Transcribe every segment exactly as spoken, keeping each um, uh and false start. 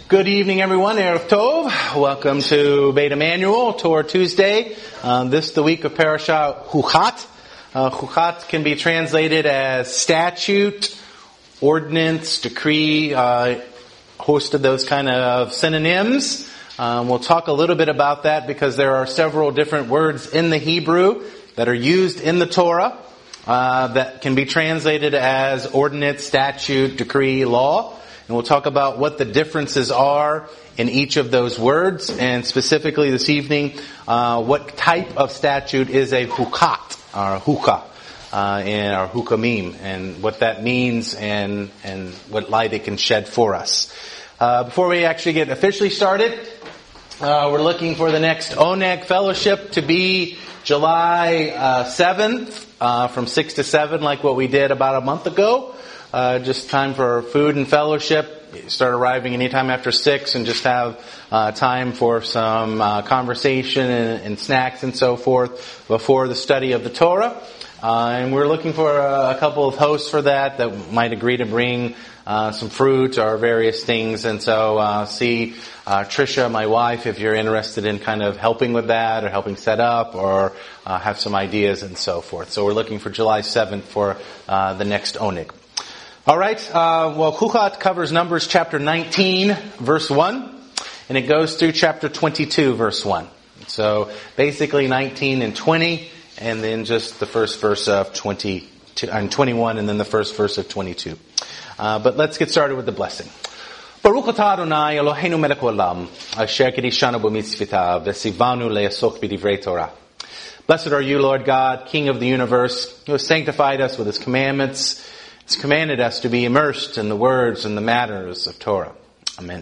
Good evening, everyone. Erev Tov. Welcome to Beit Emmanuel, Torah Tuesday. Um, this is the week of Parashat Chukat. Uh, Chukat can be translated as statute, ordinance, decree, uh, host of those kind of synonyms. Um, we'll talk a little bit about that because there are several different words in the Hebrew that are used in the Torah uh, that can be translated as ordinance, statute, decree, law. And we'll talk about what the differences are in each of those words, and specifically this evening, uh, what type of statute is a hukat, or hukah, uh, in our hukamim, and what that means, and and what light it can shed for us. Uh, before we actually get officially started, uh, we're looking for the next Oneg Fellowship to be July uh, seventh, uh, from six to seven, like what we did about a month ago. Uh, just time for food and fellowship. Start arriving anytime after six and just have uh, time for some uh, conversation and, and snacks and so forth before the study of the Torah. Uh, and we're looking for a, a couple of hosts for that that might agree to bring uh, some fruit or various things. And so uh, see uh, Trisha, my wife, if you're interested in kind of helping with that or helping set up or uh, have some ideas and so forth. So we're looking for July seventh for uh, the next Oneg. All right, uh, well, Chukat covers Numbers chapter nineteen, verse one, and it goes through chapter twenty-two, verse one. So basically nineteen and twenty, and then just the first verse of twenty-two, and twenty-one, and then the first verse of twenty-two. Uh, but let's get started with the blessing. Baruch atah Adonai Eloheinu melech haolam, asher kiddushanu b'mitzvotav, v'tzivanu le'asok b'divrei Torah. Blessed are you, Lord God, King of the universe, who has sanctified us with His commandments. It's commanded us to be immersed in the words and the matters of Torah. Amen.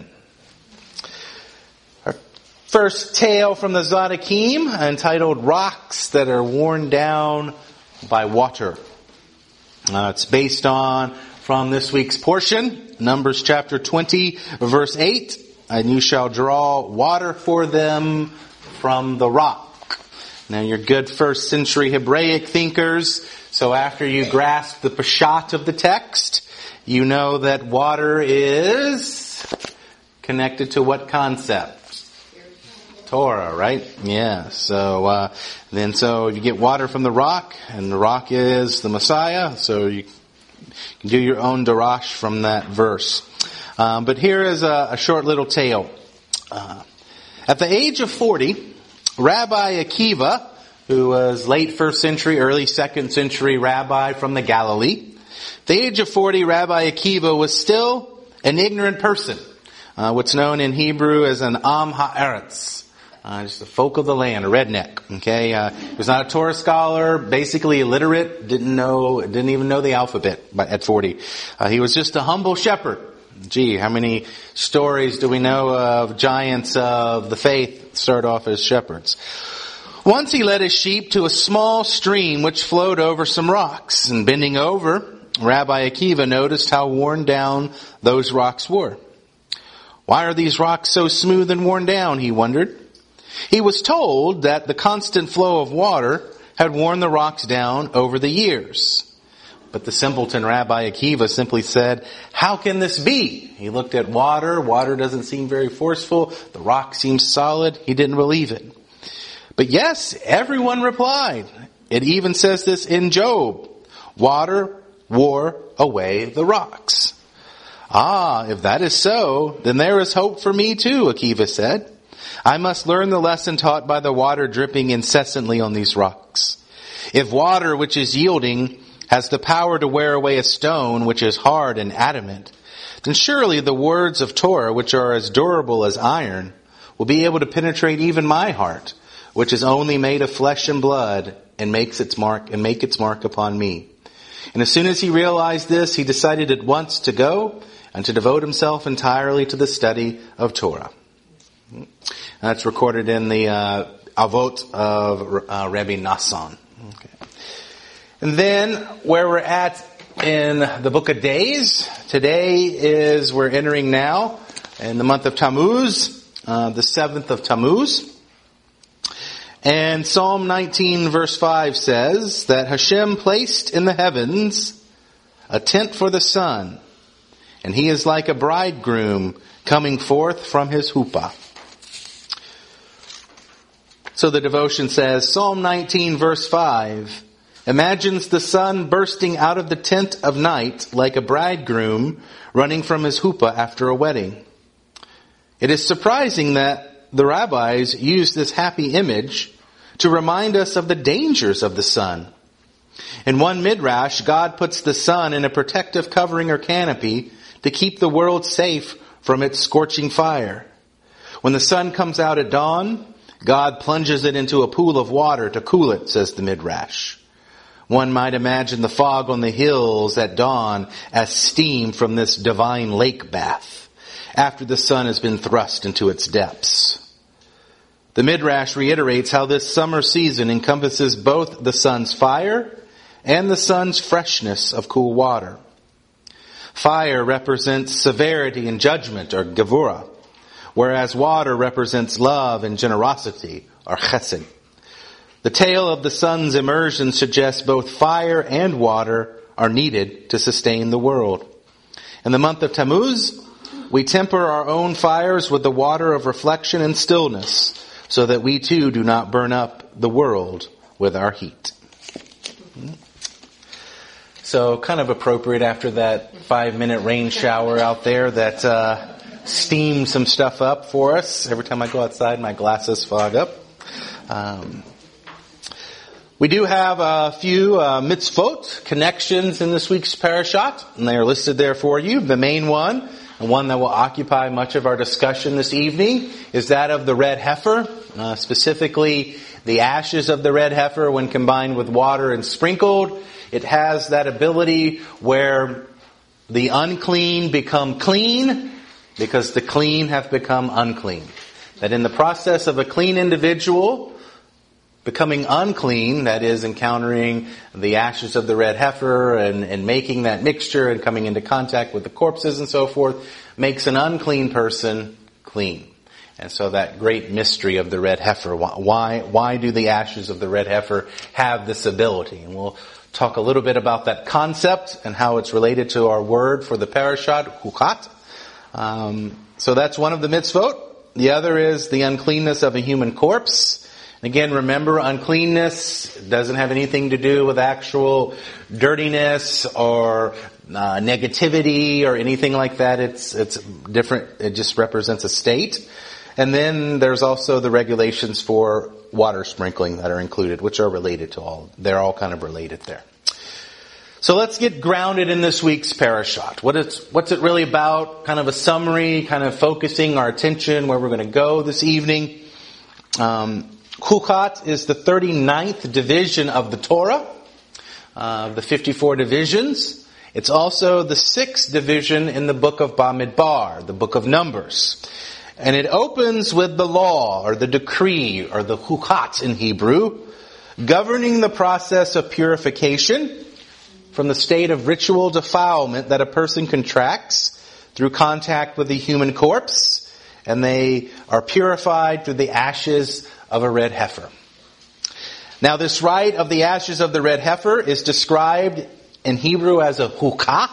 Our first tale from the Tzaddikim, entitled Rocks That Are Worn Down by Water. Uh, it's based on, from this week's portion, Numbers chapter twenty, verse eight. And you shall draw water for them from the rock. Now, you're good first century Hebraic thinkers. So after you grasp the pashat of the text, you know that water is connected to what concept? Torah, right? Yeah. So uh, then, so you get water from the rock, and the rock is the Messiah. So you can do your own darash from that verse. Um, but here is a, a short little tale. Uh, at the age of forty, Rabbi Akiva, who was late first century, early second century rabbi from the Galilee. At the age of forty, Rabbi Akiva was still an ignorant person. Uh, what's known in Hebrew as an Am Ha'aretz. Uh, just the folk of the land, a redneck. Okay, uh, he was not a Torah scholar, basically illiterate, didn't know, didn't even know the alphabet at forty. Uh, he was just a humble shepherd. Gee, how many stories do we know of giants of the faith start off as shepherds? Once he led his sheep to a small stream which flowed over some rocks, and bending over, Rabbi Akiva noticed how worn down those rocks were. Why are these rocks so smooth and worn down, he wondered. He was told that the constant flow of water had worn the rocks down over the years. But the simpleton Rabbi Akiva simply said, how can this be? He looked at water. Water doesn't seem very forceful. The rock seems solid. He didn't believe it. But yes, everyone replied. It even says this in Job. Water wore away the rocks. Ah, if that is so, then there is hope for me too, Akiva said. I must learn the lesson taught by the water dripping incessantly on these rocks. If water, which is yielding, has the power to wear away a stone which is hard and adamant, then surely the words of Torah, which are as durable as iron, will be able to penetrate even my heart, which is only made of flesh and blood, and makes its mark and make its mark upon me. And as soon as he realized this, he decided at once to go and to devote himself entirely to the study of Torah. That's recorded in the uh, Avot of uh, Rabbi Nassan. Okay. And then, where we're at in the book of Days, today is, we're entering now in the month of Tammuz, uh, the seventh of Tammuz. And Psalm nineteen verse five says that Hashem placed in the heavens a tent for the sun, and he is like a bridegroom coming forth from his chuppah. So the devotion says, Psalm nineteen verse five imagines the sun bursting out of the tent of night like a bridegroom running from his chuppah after a wedding. It is surprising that the rabbis use this happy image to remind us of the dangers of the sun. In one midrash, God puts the sun in a protective covering or canopy to keep the world safe from its scorching fire. When the sun comes out at dawn, God plunges it into a pool of water to cool it, says the midrash. One might imagine the fog on the hills at dawn as steam from this divine lake bath after the sun has been thrust into its depths. The midrash reiterates how this summer season encompasses both the sun's fire and the sun's freshness of cool water. Fire represents severity and judgment, or gevurah, whereas water represents love and generosity, or chesed. The tale of the sun's immersion suggests both fire and water are needed to sustain the world. In the month of Tammuz, we temper our own fires with the water of reflection and stillness, so that we too do not burn up the world with our heat. So kind of appropriate after that five-minute rain shower out there that uh, steamed some stuff up for us. Every time I go outside, my glasses fog up. Um, we do have a few uh, mitzvot, connections in this week's parashat, and they are listed there for you. The main one, and one that will occupy much of our discussion this evening, is that of the red heifer, uh, specifically the ashes of the red heifer when combined with water and sprinkled. It has that ability where the unclean become clean because the clean have become unclean. That in the process of a clean individual becoming unclean, that is encountering the ashes of the red heifer and, and making that mixture and coming into contact with the corpses and so forth, makes an unclean person clean. And so that great mystery of the red heifer, why, why do the ashes of the red heifer have this ability? And we'll talk a little bit about that concept and how it's related to our word for the parashat, chukat. Um, so that's one of the mitzvot. The other is the uncleanness of a human corpse. And again, remember, uncleanness doesn't have anything to do with actual dirtiness or uh, negativity or anything like that. It's it's different. It just represents a state. And then there's also the regulations for water sprinkling that are included, which are related to all. They're all kind of related there. So let's get grounded in this week's parashat. What is, what's it really about? Kind of a summary, kind of focusing our attention where we're going to go this evening. Um, Chukat is the thirty-ninth division of the Torah, uh, the fifty-four divisions. It's also the sixth division in the book of Bamidbar, the book of Numbers. And it opens with the law, or the decree, or the chukat in Hebrew, governing the process of purification from the state of ritual defilement that a person contracts through contact with the human corpse, and they are purified through the ashes of a red heifer. Now this rite of the ashes of the red heifer is described in Hebrew as a hukah,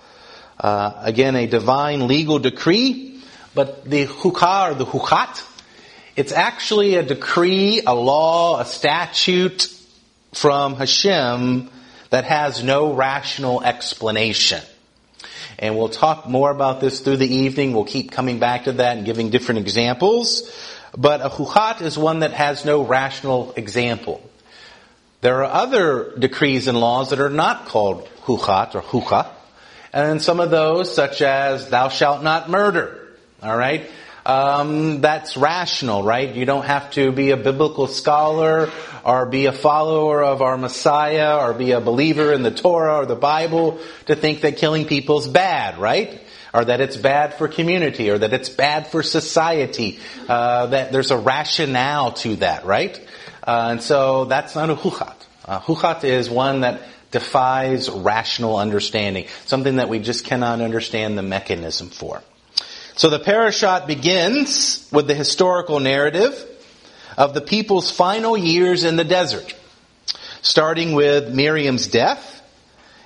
uh, again a divine legal decree. But the hukah or the hukat, it's actually a decree, a law, a statute from Hashem that has no rational explanation. And we'll talk more about this through the evening. We'll keep coming back to that and giving different examples. But a hukat is one that has no rational example. There are other decrees and laws that are not called hukat or hukah. And some of those, such as thou shalt not murder. All right? Um, that's rational, right? You don't have to be a biblical scholar or be a follower of our Messiah or be a believer in the Torah or the Bible to think that killing people is bad, right? Or that it's bad for community or that it's bad for society. Uh, that there's a rationale to that, right? Uh, and so that's not a hukat. Uh, hukat is one that defies rational understanding. Something that we just cannot understand the mechanism for. So the parashat begins with the historical narrative of the people's final years in the desert, starting with Miriam's death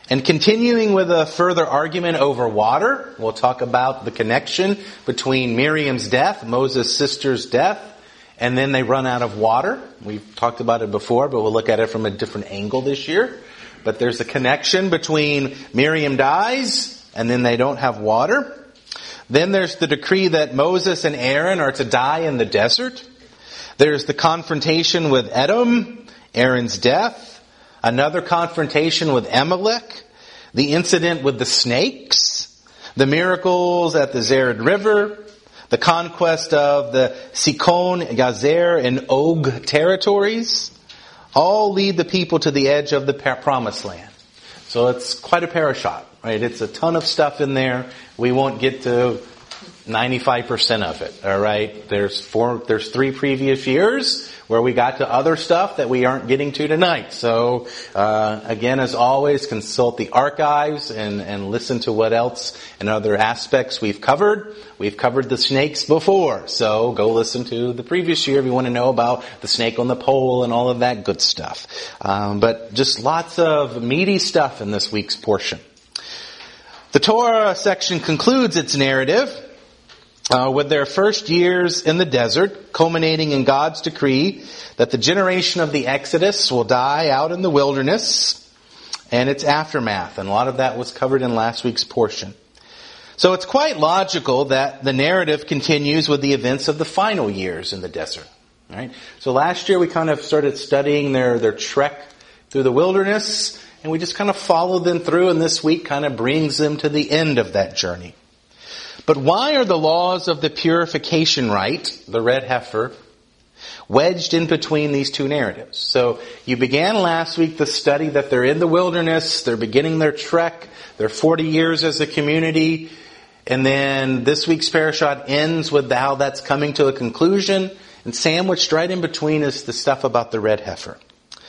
And continuing with a further argument over water, we'll talk about the connection between Miriam's death, Moses' sister's death, and then they run out of water. We've talked about it before, but we'll look at it from a different angle this year. But there's a connection between Miriam dies, and then they don't have water. Then there's the decree that Moses and Aaron are to die in the desert. There's the confrontation with Edom, Aaron's death. Another confrontation with Amalek, the incident with the snakes, the miracles at the Zered River, the conquest of the Sikon, Gazer, and Og territories, all lead the people to the edge of the promised land. So it's quite a parashot, right? It's a ton of stuff in there. We won't get to ninety-five percent of it, all right? There's four, there's three previous years where we got to other stuff that we aren't getting to tonight. So, uh, again, as always, consult the archives and, and listen to what else and other aspects we've covered. We've covered the snakes before, so go listen to the previous year if you want to know about the snake on the pole and all of that good stuff. Um, but just lots of meaty stuff in this week's portion. The Torah section concludes its narrative Uh, with their first years in the desert, culminating in God's decree that the generation of the Exodus will die out in the wilderness and its aftermath. And a lot of that was covered in last week's portion. So it's quite logical that the narrative continues with the events of the final years in the desert. Right? So last year we kind of started studying their, their trek through the wilderness, and we just kind of followed them through, and this week kind of brings them to the end of that journey. But why are the laws of the purification rite, the red heifer, wedged in between these two narratives? So you began last week the study that they're in the wilderness, they're beginning their trek, they're forty years as a community, and then this week's parashot ends with how that's coming to a conclusion, and sandwiched right in between is the stuff about the red heifer.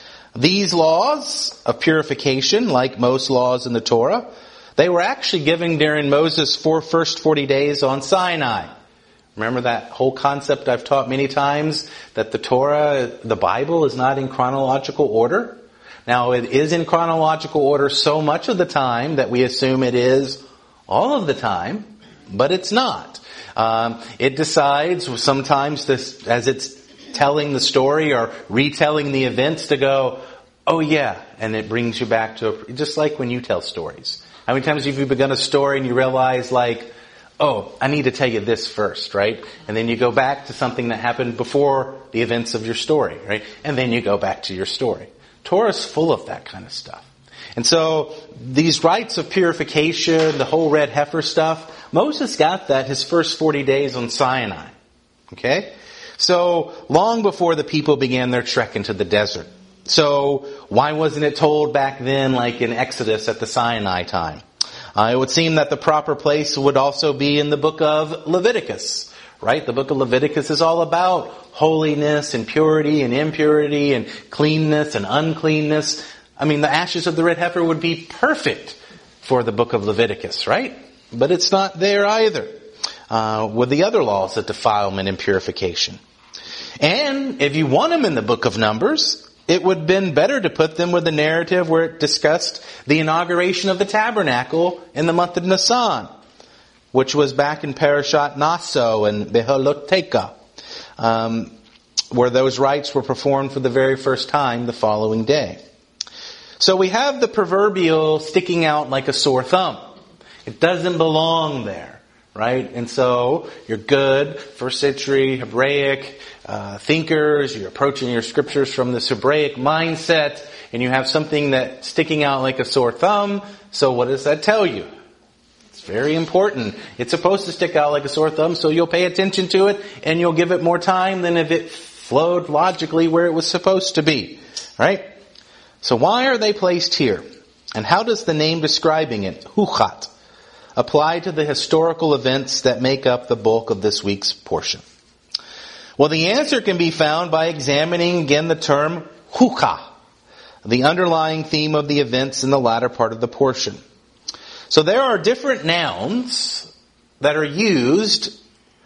These laws of purification, like most laws in the Torah, they were actually given during Moses' four, first forty days on Sinai. Remember that whole concept I've taught many times, that the Torah, the Bible, is not in chronological order? Now, it is in chronological order so much of the time that we assume it is all of the time, but it's not. Um, it decides sometimes this, as it's telling the story or retelling the events, to go, oh yeah, and it brings you back to, a, just like when you tell stories. How many times have you begun a story and you realize, like, oh, I need to tell you this first, right? And then you go back to something that happened before the events of your story, right? And then you go back to your story. Torah's full of that kind of stuff. And so these rites of purification, the whole red heifer stuff, Moses got that his first forty days on Sinai. Okay? So long before the people began their trek into the desert. So why wasn't it told back then, like in Exodus at the Sinai time? Uh, it would seem that the proper place would also be in the book of Leviticus, right? The book of Leviticus is all about holiness and purity and impurity and cleanness and uncleanness. I mean, the ashes of the red heifer would be perfect for the book of Leviticus, right? But it's not there either, uh, with the other laws of defilement and purification. And if you want them in the book of Numbers, it would have been better to put them with the narrative where it discussed the inauguration of the tabernacle in the month of Nisan, which was back in Parashat Naso and Behaloteka, um, where those rites were performed for the very first time the following day. So we have the proverbial sticking out like a sore thumb. It doesn't belong there, right? And so you're good, first century Hebraic uh, thinkers, you're approaching your scriptures from this Hebraic mindset, and you have something that's sticking out like a sore thumb. So what does that tell you? It's very important. It's supposed to stick out like a sore thumb, so you'll pay attention to it, and you'll give it more time than if it flowed logically where it was supposed to be, right? So why are they placed here? And how does the name describing it, Huchat, apply to the historical events that make up the bulk of this week's portion? Well, the answer can be found by examining again the term Hukah, the underlying theme of the events in the latter part of the portion. So there are different nouns that are used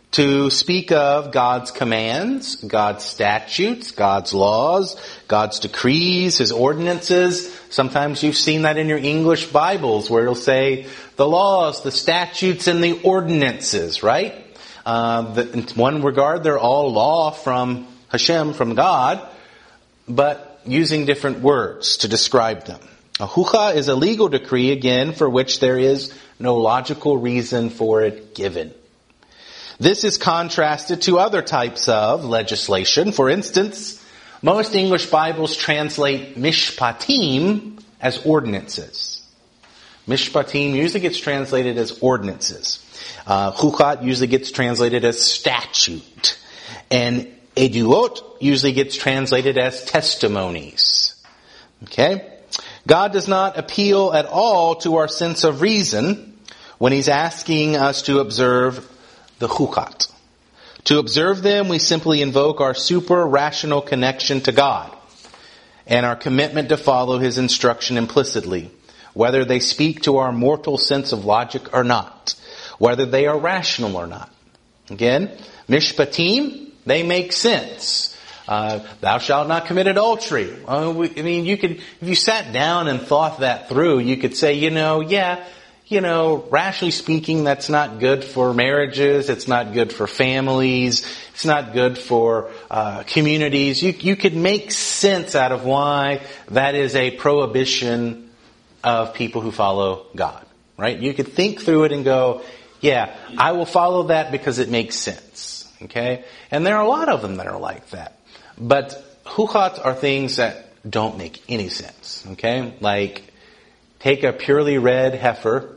to speak of God's commands, God's statutes, God's laws, God's decrees, His ordinances. Sometimes you've seen that in your English Bibles where it'll say the laws, the statutes, and the ordinances, right? Uh, the, in one regard, they're all law from Hashem, from God, but using different words to describe them. A hucha is a legal decree, again, for which there is no logical reason for it given. This is contrasted to other types of legislation. For instance, most English Bibles translate mishpatim as ordinances. Mishpatim usually gets translated as ordinances. Uh, chukat usually gets translated as statute. And eduot usually gets translated as testimonies. Okay? God does not appeal at all to our sense of reason when He's asking us to observe the chukat. To observe them, we simply invoke our super-rational connection to God and our commitment to follow His instruction implicitly, whether they speak to our mortal sense of logic or not, whether they are rational or not. Again, mishpatim, they make sense. Uh, thou shalt not commit adultery. Uh, we, I mean, you could, if you sat down and thought that through, you could say, you know, yeah, you know, rationally speaking, that's not good for marriages. It's not good for families. It's not good for uh, communities. You, you could make sense out of why that is a prohibition of people who follow God, right? You could think through it and go, yeah, I will follow that because it makes sense, okay? And there are a lot of them that are like that. But chukat are things that don't make any sense, okay? Like, take a purely red heifer,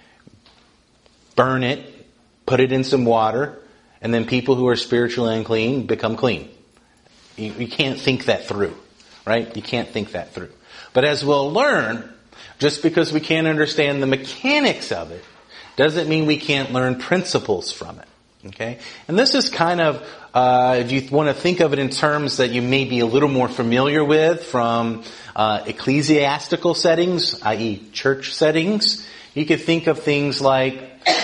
burn it, put it in some water, and then people who are spiritually unclean become clean. You, you can't think that through, right? You can't think that through. But as we'll learn, just because we can't understand the mechanics of it, doesn't mean we can't learn principles from it, okay? And this is kind of, uh, if you want to think of it in terms that you may be a little more familiar with from uh, ecclesiastical settings, that is church settings, you could think of things like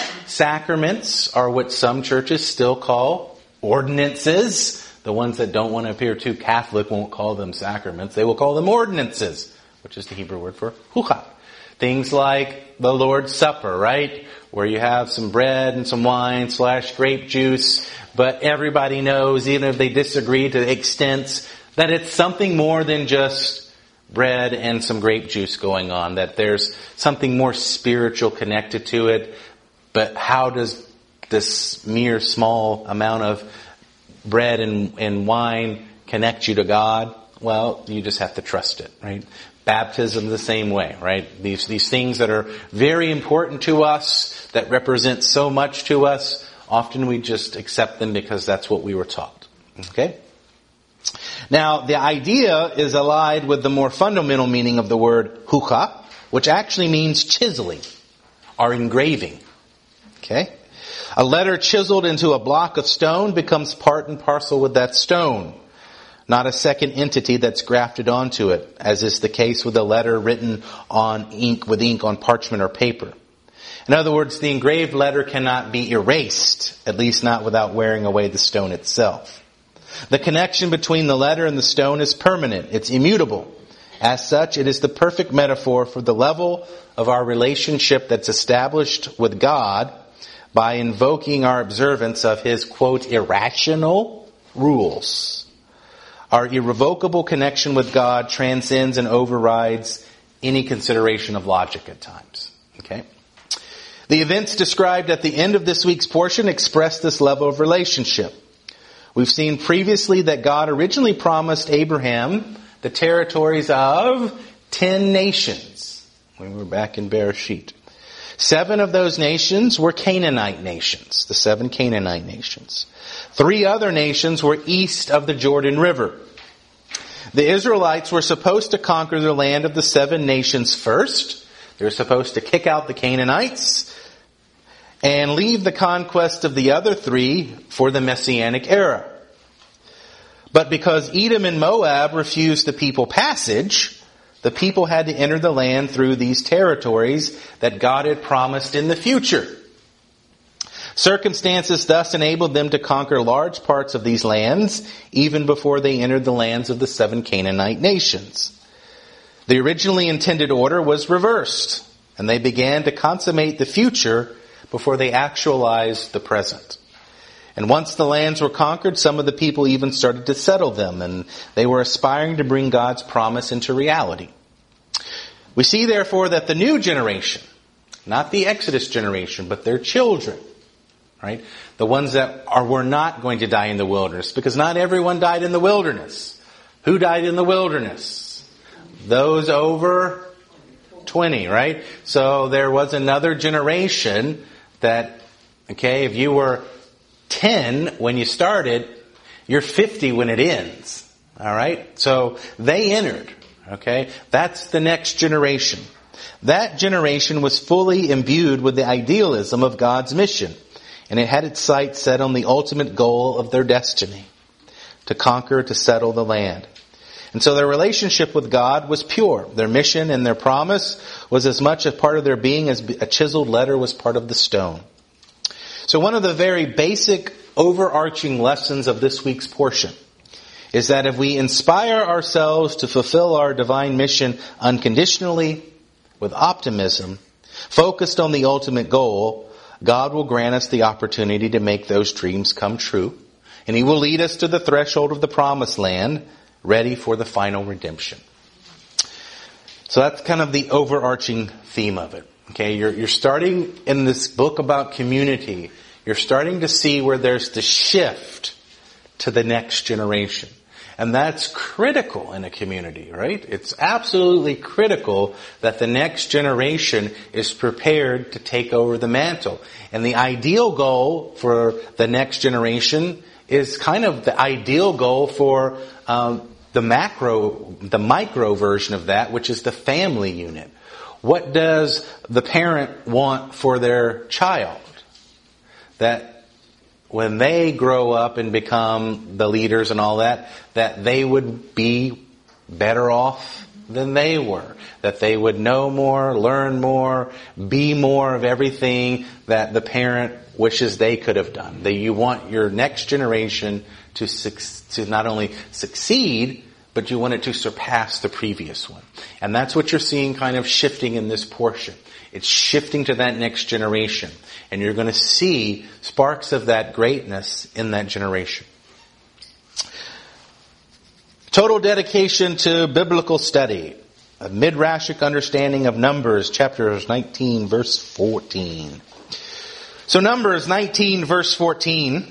sacraments are what some churches still call ordinances. The ones that don't want to appear too Catholic won't call them sacraments. They will call them ordinances, which is the Hebrew word for chukat. Things like the Lord's Supper, right? Where you have some bread and some wine slash grape juice, but everybody knows, even if they disagree to extents, that it's something more than just bread and some grape juice going on, that there's something more spiritual connected to it. But how does this mere small amount of bread and, and wine connect you to God? Well, you just have to trust it, right? Baptism the same way, right? These, these things that are very important to us, that represent so much to us, often we just accept them because that's what we were taught. Okay? Now, the idea is allied with the more fundamental meaning of the word chuka, which actually means chiseling or engraving. Okay? A letter chiseled into a block of stone becomes part and parcel with that stone, not a second entity that's grafted onto it, as is the case with a letter written on ink, with ink on parchment or paper. In other words, the engraved letter cannot be erased, at least not without wearing away the stone itself. The connection between the letter and the stone is permanent. It's immutable. As such, it is the perfect metaphor for the level of our relationship that's established with God by invoking our observance of His, quote, irrational rules. Our irrevocable connection with God transcends and overrides any consideration of logic at times. Okay? The events described at the end of this week's portion express this level of relationship. We've seen previously that God originally promised Abraham the territories of ten nations when we were back in Bereshit. Seven of those nations were Canaanite nations, the seven Canaanite nations. Three other nations were east of the Jordan River. The Israelites were supposed to conquer the land of the seven nations first. They were supposed to kick out the Canaanites and leave the conquest of the other three for the Messianic era. But because Edom and Moab refused the people passage, the people had to enter the land through these territories that God had promised in the future. Circumstances thus enabled them to conquer large parts of these lands, even before they entered the lands of the seven Canaanite nations. The originally intended order was reversed, and they began to consummate the future before they actualized the present. And once the lands were conquered, some of the people even started to settle them, and they were aspiring to bring God's promise into reality. We see, therefore, that the new generation, not the Exodus generation, but their children, right? The ones that are were not going to die in the wilderness, because not everyone died in the wilderness. Who died in the wilderness? Those over twenty, right? So there was another generation that, okay, if you were ten when you started, you're fifty when it ends. All right? So they entered. Okay? That's the next generation. That generation was fully imbued with the idealism of God's mission, and it had its sights set on the ultimate goal of their destiny, to conquer, to settle the land. And so their relationship with God was pure. Their mission and their promise was as much a part of their being as a chiseled letter was part of the stone. So one of the very basic overarching lessons of this week's portion is that if we inspire ourselves to fulfill our divine mission unconditionally, with optimism, focused on the ultimate goal, God will grant us the opportunity to make those dreams come true. And He will lead us to the threshold of the promised land, ready for the final redemption. So that's kind of the overarching theme of it. Okay, you're, you're starting in this book about community. You're starting to see where there's the shift to the next generation. And that's critical in a community, right? It's absolutely critical that the next generation is prepared to take over the mantle. And the ideal goal for the next generation is kind of the ideal goal for um, the macro, the micro version of that, which is the family unit. What does the parent want for their child? That when they grow up and become the leaders and all that, that they would be better off than they were. That they would know more, learn more, be more of everything that the parent wishes they could have done. That you want your next generation to to not only succeed, but you want it to surpass the previous one. And that's what you're seeing kind of shifting in this portion. It's shifting to that next generation. And you're going to see sparks of that greatness in that generation. Total dedication to biblical study. A midrashic understanding of Numbers, chapter nineteen, verse fourteen. So Numbers nineteen, verse fourteen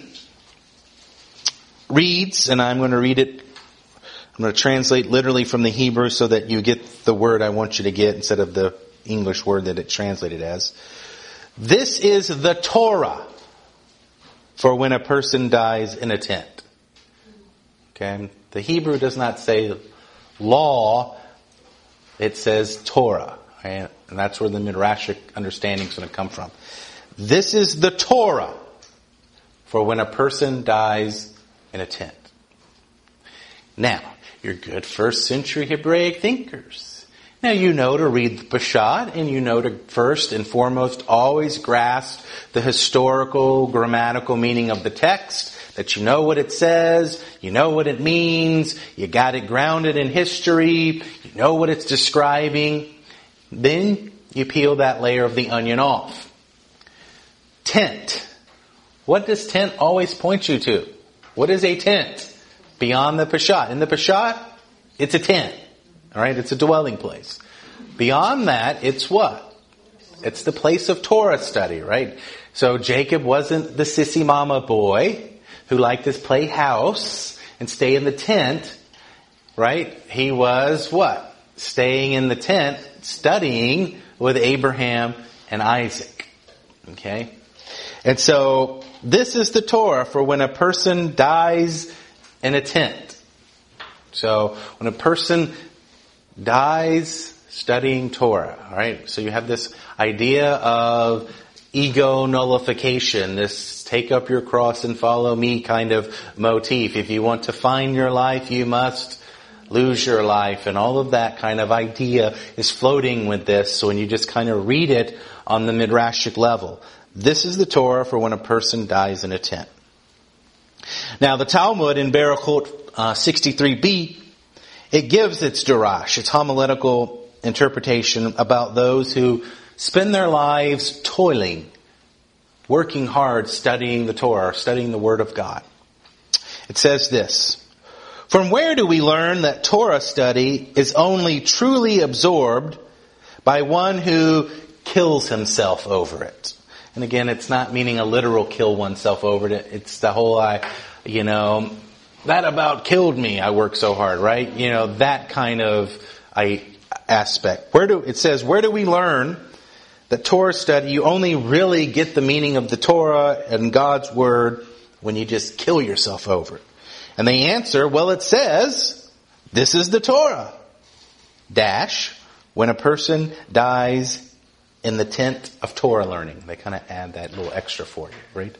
reads, and I'm going to read it, I'm going to translate literally from the Hebrew so that you get the word I want you to get instead of the English word that it translated as. This is the Torah for when a person dies in a tent. Okay? The Hebrew does not say law, it says Torah. Right? And that's where the midrashic understanding is going to come from. This is the Torah for when a person dies in a tent. Now, you're good first century Hebraic thinkers. Now you know to read the Peshat, and you know to first and foremost always grasp the historical, grammatical meaning of the text, that you know what it says, you know what it means, you got it grounded in history, you know what it's describing. Then you peel that layer of the onion off. Tent. What does tent always point you to? What is a tent? Beyond the Peshat. In the Peshat, it's a tent. All right, it's a dwelling place. Beyond that, it's what? It's the place of Torah study, right? So Jacob wasn't the sissy mama boy who liked to play house and stay in the tent, right? He was what? Staying in the tent, studying with Abraham and Isaac. Okay? And so this is the Torah for when a person dies in a tent. So when a person dies studying Torah, all right? So you have this idea of ego nullification, this take up your cross and follow me kind of motif. If you want to find your life, you must lose your life, and all of that kind of idea is floating with this. So when you just kind of read it on the midrashic level, This is the Torah for when a person dies in a tent. Now, the Talmud in Berachot uh, sixty-three b, it gives its darash, its homiletical interpretation about those who spend their lives toiling, working hard, studying the Torah, studying the Word of God. It says this: from where do we learn that Torah study is only truly absorbed by one who kills himself over it? And again, it's not meaning a literal kill oneself over it. It's the whole, I, you know, that about killed me. I work so hard, right? You know, that kind of I, aspect. Where do it says, where do we learn that Torah study, you only really get the meaning of the Torah and God's Word when you just kill yourself over it? And they answer, well, it says, this is the Torah. Dash, when a person dies in the tent of Torah learning. They kind of add that little extra for you, right?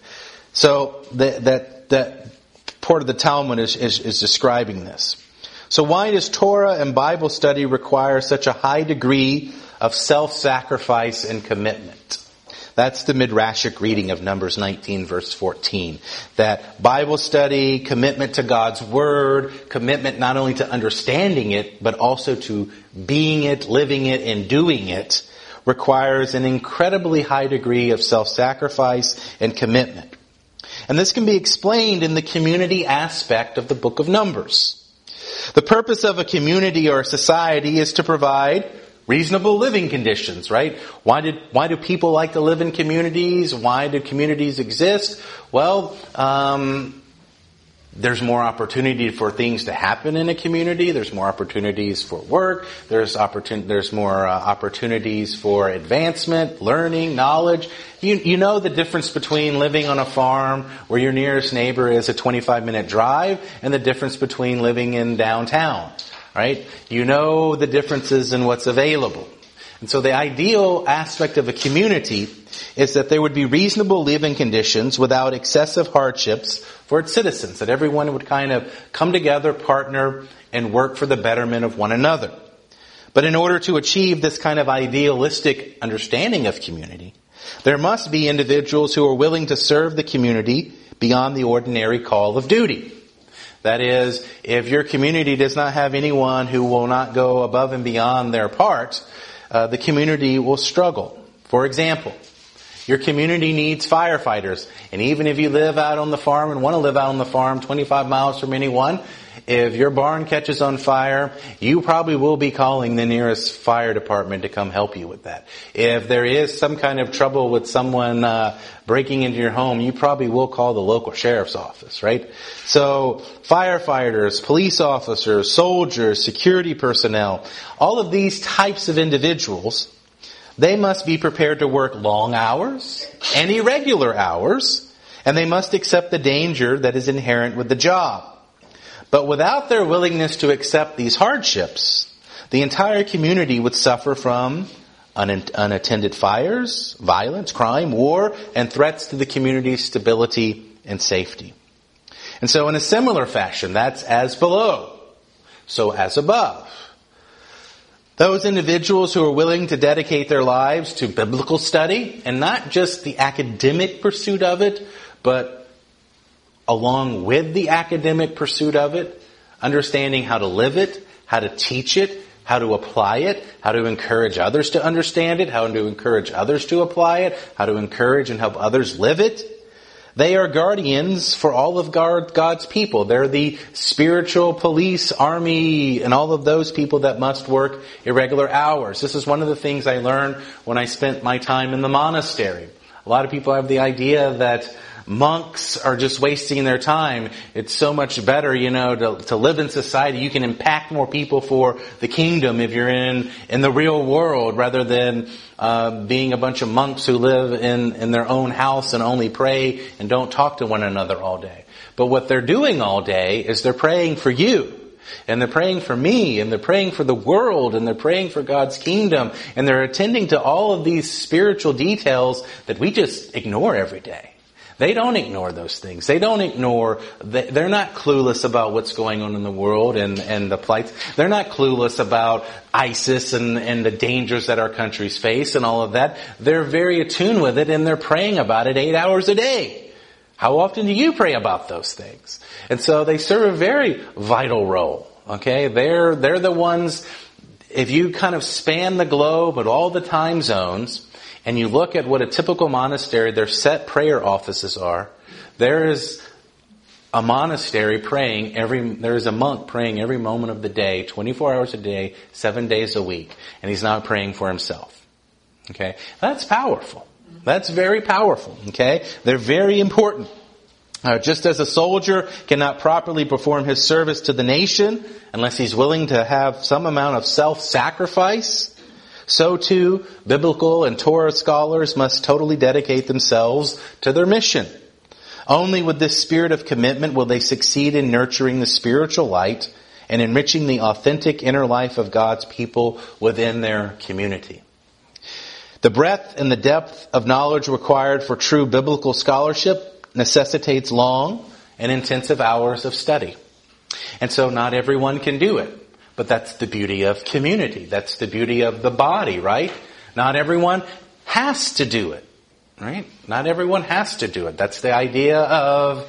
So that that, that part of the Talmud is, is, is describing this. So why does Torah and Bible study require such a high degree of self-sacrifice and commitment? That's the Midrashic reading of Numbers nineteen, verse fourteen. That Bible study, commitment to God's Word, commitment not only to understanding it, but also to being it, living it, and doing it, requires an incredibly high degree of self-sacrifice and commitment. And this can be explained in the community aspect of the book of Numbers. The purpose of a community or a society is to provide reasonable living conditions, right? Why did why do people like to live in communities? Why do communities exist? Well, um, there's more opportunity for things to happen in a community. There's more opportunities for work. There's opportun- There's more uh, opportunities for advancement, learning, knowledge. You you know the difference between living on a farm where your nearest neighbor is a twenty-five minute drive and the difference between living in downtown. Right? You know the differences in what's available. And so the ideal aspect of a community is that there would be reasonable living conditions without excessive hardships for its citizens, that everyone would kind of come together, partner, and work for the betterment of one another. But in order to achieve this kind of idealistic understanding of community, there must be individuals who are willing to serve the community beyond the ordinary call of duty. That is, if your community does not have anyone who will not go above and beyond their part, uh, the community will struggle. For example, your community needs firefighters. And even if you live out on the farm and want to live out on the farm twenty-five miles from anyone, if your barn catches on fire, you probably will be calling the nearest fire department to come help you with that. If there is some kind of trouble with someone uh, breaking into your home, you probably will call the local sheriff's office, right? So firefighters, police officers, soldiers, security personnel, all of these types of individuals, they must be prepared to work long hours and irregular hours, and they must accept the danger that is inherent with the job. But without their willingness to accept these hardships, the entire community would suffer from un- unattended fires, violence, crime, war, and threats to the community's stability and safety. And so in a similar fashion, that's as below, so as above. Those individuals who are willing to dedicate their lives to biblical study, and not just the academic pursuit of it, but along with the academic pursuit of it, understanding how to live it, how to teach it, how to apply it, how to encourage others to understand it, how to encourage others to apply it, how to encourage and help others live it. They are guardians for all of God's people. They're the spiritual police, army, and all of those people that must work irregular hours. This is one of the things I learned when I spent my time in the monastery. A lot of people have the idea that monks are just wasting their time. It's so much better, you know, to, to live in society. You can impact more people for the kingdom if you're in, in the real world rather than uh, being a bunch of monks who live in, in their own house and only pray and don't talk to one another all day. But what they're doing all day is they're praying for you. And they're praying for me, and they're praying for the world, and they're praying for God's kingdom, and they're attending to all of these spiritual details that we just ignore every day. They don't ignore those things. They don't ignore, they're not clueless about what's going on in the world and, and the plights. They're not clueless about ISIS and, and the dangers that our countries face and all of that. They're very attuned with it, and they're praying about it eight hours a day. How often do you pray about those things? And so they serve a very vital role. Okay? They're, they're the ones, if you kind of span the globe at all the time zones, and you look at what a typical monastery, their set prayer offices are, there is a monastery praying every, there is a monk praying every moment of the day, twenty-four hours a day, seven days a week, and he's not praying for himself. Okay? That's powerful. That's very powerful. Okay? They're very important. Uh, just as a soldier cannot properly perform his service to the nation unless he's willing to have some amount of self-sacrifice, so too, biblical and Torah scholars must totally dedicate themselves to their mission. Only with this spirit of commitment will they succeed in nurturing the spiritual light and enriching the authentic inner life of God's people within their community. The breadth and the depth of knowledge required for true biblical scholarship necessitates long and intensive hours of study. And so not everyone can do it. But that's the beauty of community. That's the beauty of the body, right? Not everyone has to do it, right? Not everyone has to do it. That's the idea of,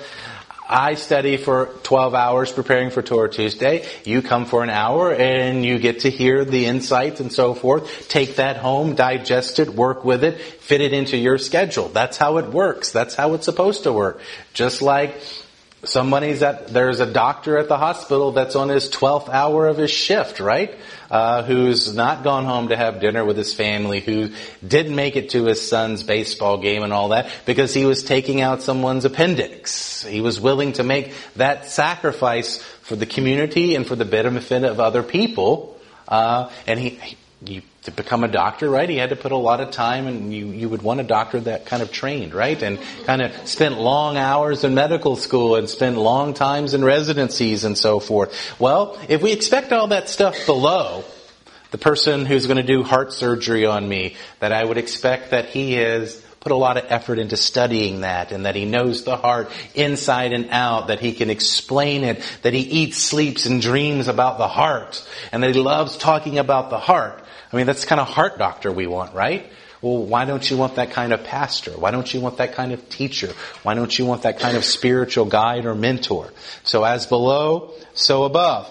I study for twelve hours preparing for Torah Tuesday. You come for an hour and you get to hear the insights and so forth. Take that home, digest it, work with it, fit it into your schedule. That's how it works. That's how it's supposed to work. Just like somebody's at, there's a doctor at the hospital that's on his twelfth hour of his shift, right? Uh, who's not gone home to have dinner with his family, who didn't make it to his son's baseball game and all that because he was taking out someone's appendix. He was willing to make that sacrifice for the community and for the benefit of other people. Uh, and he, he you, to become a doctor, right? He had to put a lot of time, and you, you would want a doctor that kind of trained, right? And kind of spent long hours in medical school and spent long times in residencies and so forth. Well, if we expect all that stuff below the person who's going to do heart surgery on me, that I would expect that he has put a lot of effort into studying that, and that he knows the heart inside and out, that he can explain it, that he eats, sleeps, and dreams about the heart, and that he loves talking about the heart. I mean, that's the kind of heart doctor we want, right? Well, why don't you want that kind of pastor? Why don't you want that kind of teacher? Why don't you want that kind of spiritual guide or mentor? So as below, so above.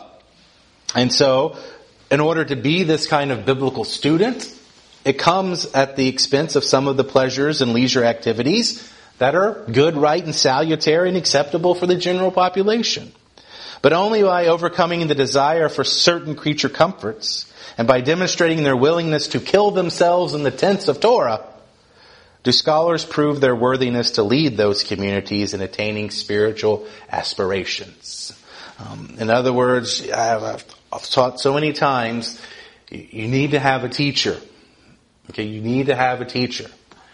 And so, in order to be this kind of biblical student, it comes at the expense of some of the pleasures and leisure activities that are good, right, and salutary and acceptable for the general population. But only by overcoming the desire for certain creature comforts, and by demonstrating their willingness to kill themselves in the tents of Torah, do scholars prove their worthiness to lead those communities in attaining spiritual aspirations. Um, in other words, I've, I've taught so many times, you need to have a teacher. Okay, you need to have a teacher.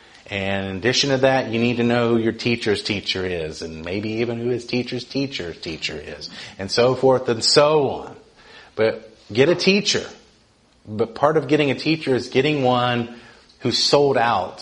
And in addition to that, you need to know who your teacher's teacher is, and maybe even who his teacher's teacher's teacher is, and so forth and so on. But get a teacher. But part of getting a teacher is getting one who's sold out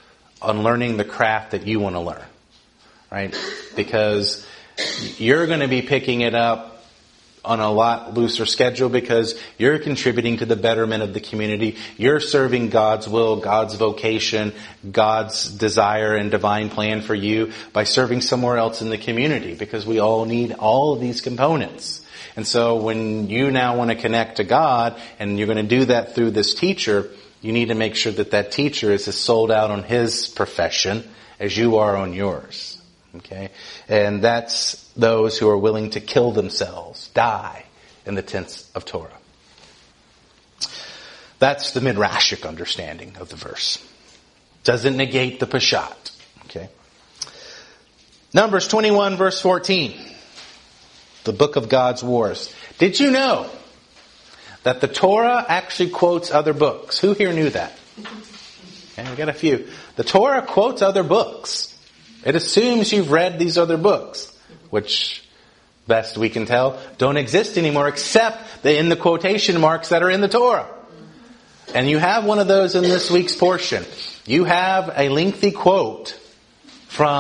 on learning the craft that you want to learn, right? Because you're going to be picking it up on a lot looser schedule because you're contributing to the betterment of the community. You're serving God's will, God's vocation, God's desire and divine plan for you by serving somewhere else in the community, because we all need all of these components. And so when you now want to connect to God, and you're going to do that through this teacher, you need to make sure that that teacher is as sold out on his profession as you are on yours. Okay? And that's those who are willing to kill themselves, die in the tents of Torah. That's the midrashic understanding of the verse. Doesn't negate the Peshat. Okay? Numbers twenty-one, verse fourteen. The book of God's wars. Did you know that the Torah actually quotes other books? Who here knew that? Okay, we got a few. The Torah quotes other books. It assumes you've read these other books, which, best we can tell, don't exist anymore except in the quotation marks that are in the Torah. And you have one of those in this week's portion. You have a lengthy quote from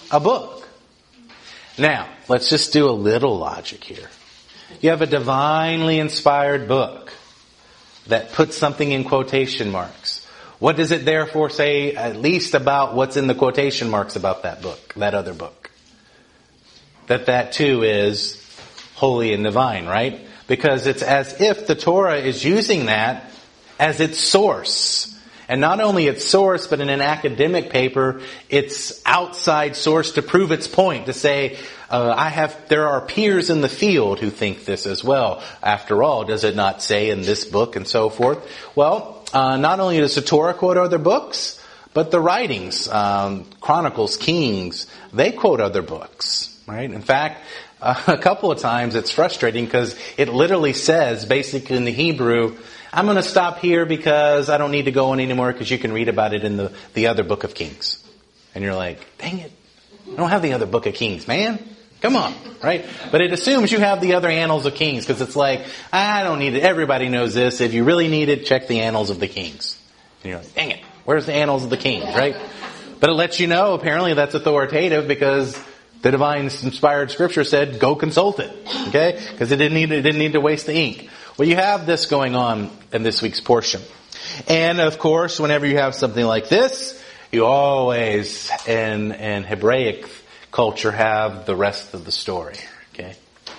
a book. Now, let's just do a little logic here. You have a divinely inspired book that puts something in quotation marks. What does it therefore say at least about what's in the quotation marks about that book, that other book? That that too is holy and divine, right? Because it's as if the Torah is using that as its source. And not only its source, but in an academic paper, its outside source to prove its point. To say, uh, I have, there are peers in the field who think this as well. After all, does it not say in this book and so forth? Well, uh, not only does the Torah quote other books, but the writings, um, Chronicles, Kings, they quote other books, right? In fact, uh, a couple of times it's frustrating because it literally says, basically in the Hebrew, I'm going to stop here because I don't need to go on anymore because you can read about it in the, the other book of Kings. And you're like, dang it, I don't have the other book of Kings, man. Come on, right? But it assumes you have the other annals of Kings because it's like, I don't need it. Everybody knows this. If you really need it, check the annals of the Kings. And you're like, dang it, where's the annals of the Kings, right? But it lets you know apparently that's authoritative because the divine inspired scripture said, go consult it, okay? Because it didn't need, it didn't need to waste the ink. Well, you have this going on in this week's portion. And of course, whenever you have something like this, you always, in, in Hebraic culture, have the rest of the story. Okay?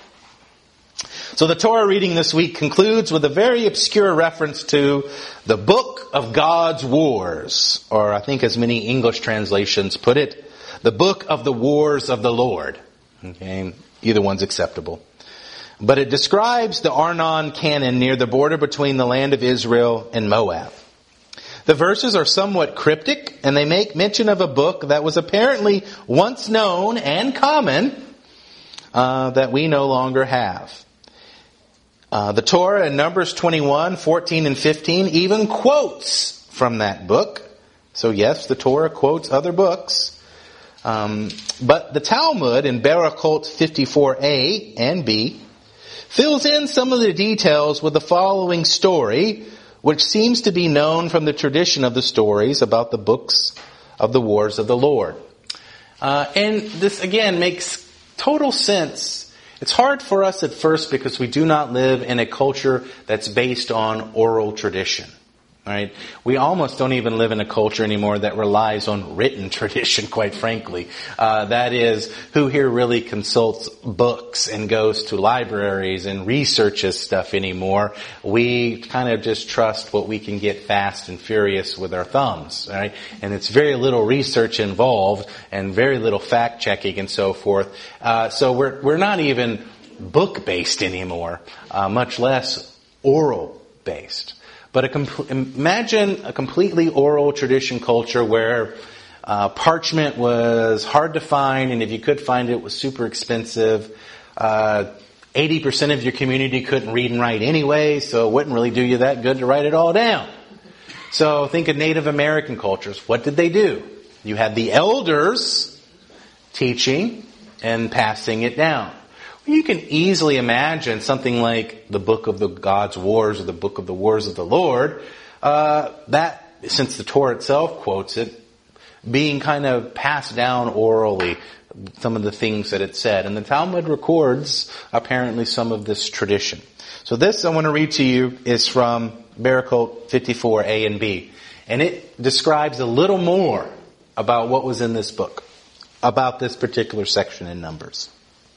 So the Torah reading this week concludes with a very obscure reference to the Book of God's Wars. Or I think as many English translations put it, the Book of the Wars of the Lord. Okay? Either one's acceptable. But it describes the Arnon Canyon near the border between the land of Israel and Moab. The verses are somewhat cryptic, and they make mention of a book that was apparently once known and common uh, that we no longer have. Uh, the Torah in Numbers twenty-one, fourteen, and fifteen even quotes from that book. So yes, the Torah quotes other books. Um, but the Talmud in Barakot fifty-four a and b fills in some of the details with the following story, which seems to be known from the tradition of the stories about the books of the wars of the Lord. Uh, and this, again, makes total sense. It's hard for us at first because we do not live in a culture that's based on oral tradition. Right? We almost don't even live in a culture anymore that relies on written tradition, quite frankly. Uh, that is, who here really consults books and goes to libraries and researches stuff anymore? We kind of just trust what we can get fast and furious with our thumbs, right? And it's very little research involved and very little fact checking and so forth. Uh, so we're we're not even book based anymore, uh, much less oral based. But a com- imagine a completely oral tradition culture where uh, parchment was hard to find, and if you could find it, it was super expensive. Uh, eighty percent of your community couldn't read and write anyway, so it wouldn't really do you that good to write it all down. So think of Native American cultures. What did they do? You had the elders teaching and passing it down. You can easily imagine something like the Book of the God's Wars or the Book of the Wars of the Lord, uh, that, since the Torah itself quotes it, being kind of passed down orally, some of the things that it said. And the Talmud records, apparently, some of this tradition. So this I want to read to you is from Barakot fifty-four a and b. And it describes a little more about what was in this book, about this particular section in Numbers.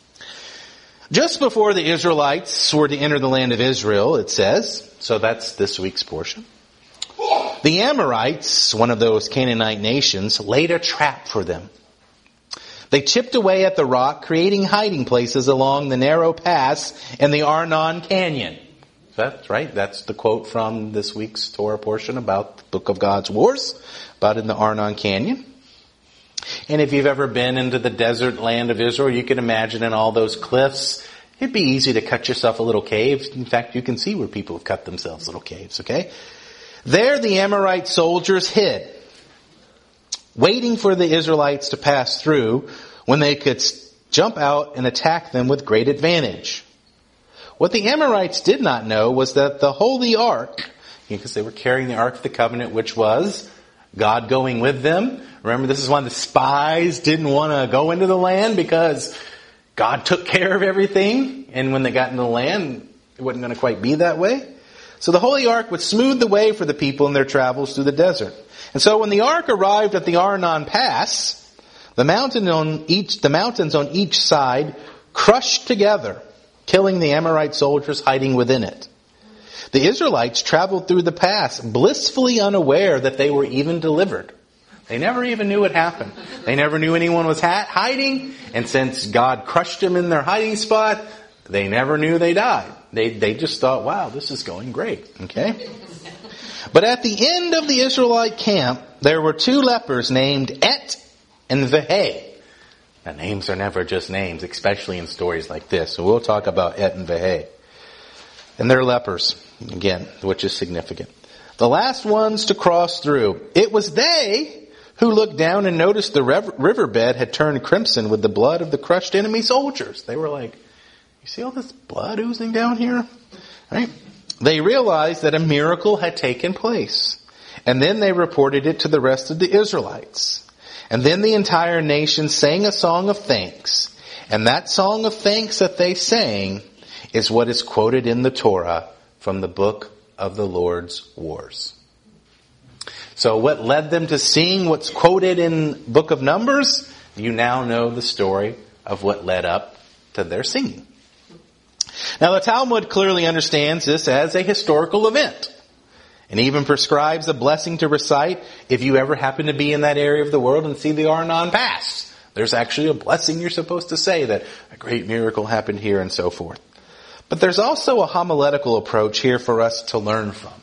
Just before the Israelites were to enter the land of Israel, it says, so that's this week's portion, the Amorites, one of those Canaanite nations, laid a trap for them. They chipped away at the rock, creating hiding places along the narrow pass in the Arnon Canyon. That's right. That's the quote from this week's Torah portion about the Book of God's Wars, about in the Arnon Canyon. And if you've ever been into the desert land of Israel, you can imagine in all those cliffs, it'd be easy to cut yourself a little cave. In fact, you can see where people have cut themselves little caves, okay? There the Amorite soldiers hid, waiting for the Israelites to pass through when they could jump out and attack them with great advantage. What the Amorites did not know was that the Holy Ark, because they were carrying the Ark of the Covenant, which was God going with them. Remember, this is why the spies didn't want to go into the land, because God took care of everything. And when they got into the land, it wasn't going to quite be that way. So the Holy Ark would smooth the way for the people in their travels through the desert. And so when the Ark arrived at the Arnon Pass, the mountain on each, the mountains on each side crushed together, killing the Amorite soldiers hiding within it. The Israelites traveled through the pass, blissfully unaware that they were even delivered. They never even knew it happened. They never knew anyone was ha- hiding. And since God crushed them in their hiding spot, they never knew they died. They, they just thought, wow, this is going great. Okay? But at the end of the Israelite camp, there were two lepers named Et and Vehe. Now, names are never just names, especially in stories like this. So we'll talk about Et and Vehe. And they're lepers, again, which is significant. The last ones to cross through. It was they who looked down and noticed the rev- riverbed had turned crimson with the blood of the crushed enemy soldiers. They were like, you see all this blood oozing down here? Right? They realized that a miracle had taken place. And then they reported it to the rest of the Israelites. And then the entire nation sang a song of thanks. And that song of thanks that they sang is what is quoted in the Torah from the book of the Lord's wars. So what led them to sing what's quoted in book of Numbers? You now know the story of what led up to their singing. Now the Talmud clearly understands this as a historical event. And even prescribes a blessing to recite if you ever happen to be in that area of the world and see the Arnon Pass. There's actually a blessing you're supposed to say that a great miracle happened here and so forth. But there's also a homiletical approach here for us to learn from.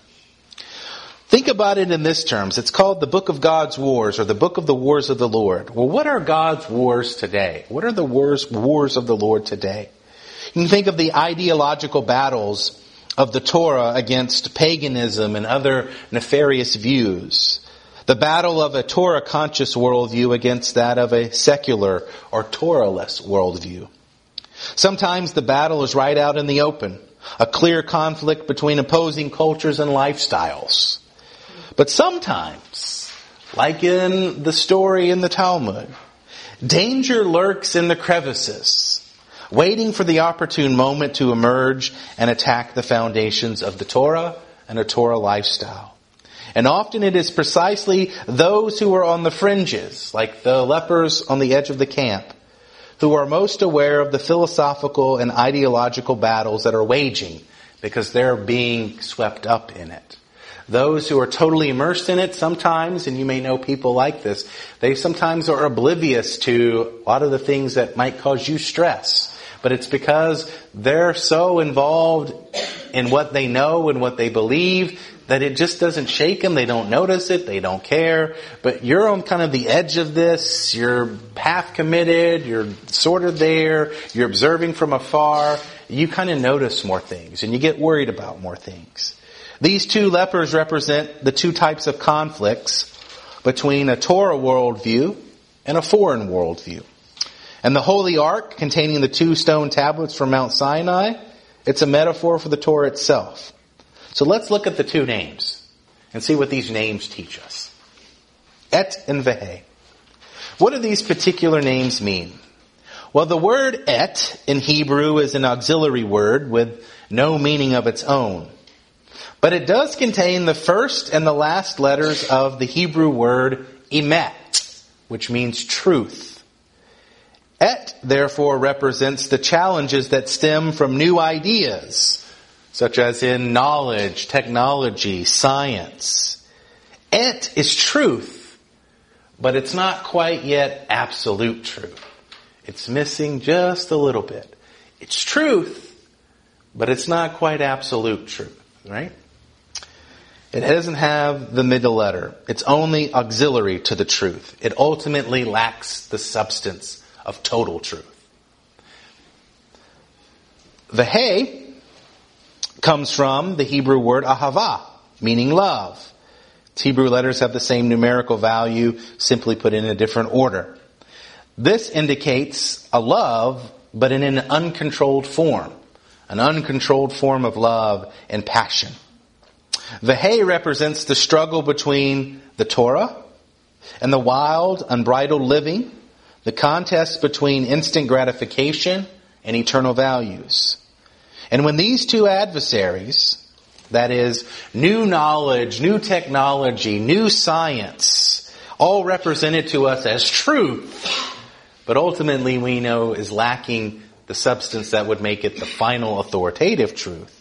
Think about it in this terms. It's called the Book of God's Wars, or the Book of the Wars of the Lord. Well, what are God's wars today? What are the wars, wars of the Lord today? You can think of the ideological battles of the Torah against paganism and other nefarious views. The battle of a Torah-conscious worldview against that of a secular or Torah-less worldview. Sometimes the battle is right out in the open, a clear conflict between opposing cultures and lifestyles. But sometimes, like in the story in the Talmud, danger lurks in the crevices, waiting for the opportune moment to emerge and attack the foundations of the Torah and a Torah lifestyle. And often it is precisely those who are on the fringes, like the lepers on the edge of the camp, who are most aware of the philosophical and ideological battles that are waging, because they're being swept up in it. Those who are totally immersed in it sometimes, and you may know people like this, they sometimes are oblivious to a lot of the things that might cause you stress. But it's because they're so involved in what they know and what they believe that it just doesn't shake them. They don't notice it. They don't care. But you're on kind of the edge of this. You're half committed. You're sort of there. You're observing from afar. You kind of notice more things and you get worried about more things. These two lepers represent the two types of conflicts between a Torah worldview and a foreign worldview. And the Holy Ark, containing the two stone tablets from Mount Sinai, it's a metaphor for the Torah itself. So let's look at the two names and see what these names teach us. Et and Vehe. What do these particular names mean? Well, the word et in Hebrew is an auxiliary word with no meaning of its own. But it does contain the first and the last letters of the Hebrew word emet, which means truth. Et, therefore, represents the challenges that stem from new ideas, such as in knowledge, technology, science. Et is truth, but it's not quite yet absolute truth. It's missing just a little bit. It's truth, but it's not quite absolute truth, right? It doesn't have the middle letter. It's only auxiliary to the truth. It ultimately lacks the substance of total truth. Vehe comes from the Hebrew word ahava, meaning love. Its Hebrew letters have the same numerical value, simply put in a different order. This indicates a love, but in an uncontrolled form. An uncontrolled form of love and passion. The hay represents the struggle between the Torah and the wild, unbridled living, the contest between instant gratification and eternal values. And when these two adversaries, that is, new knowledge, new technology, new science, all represented to us as truth, but ultimately we know is lacking the substance that would make it the final authoritative truth.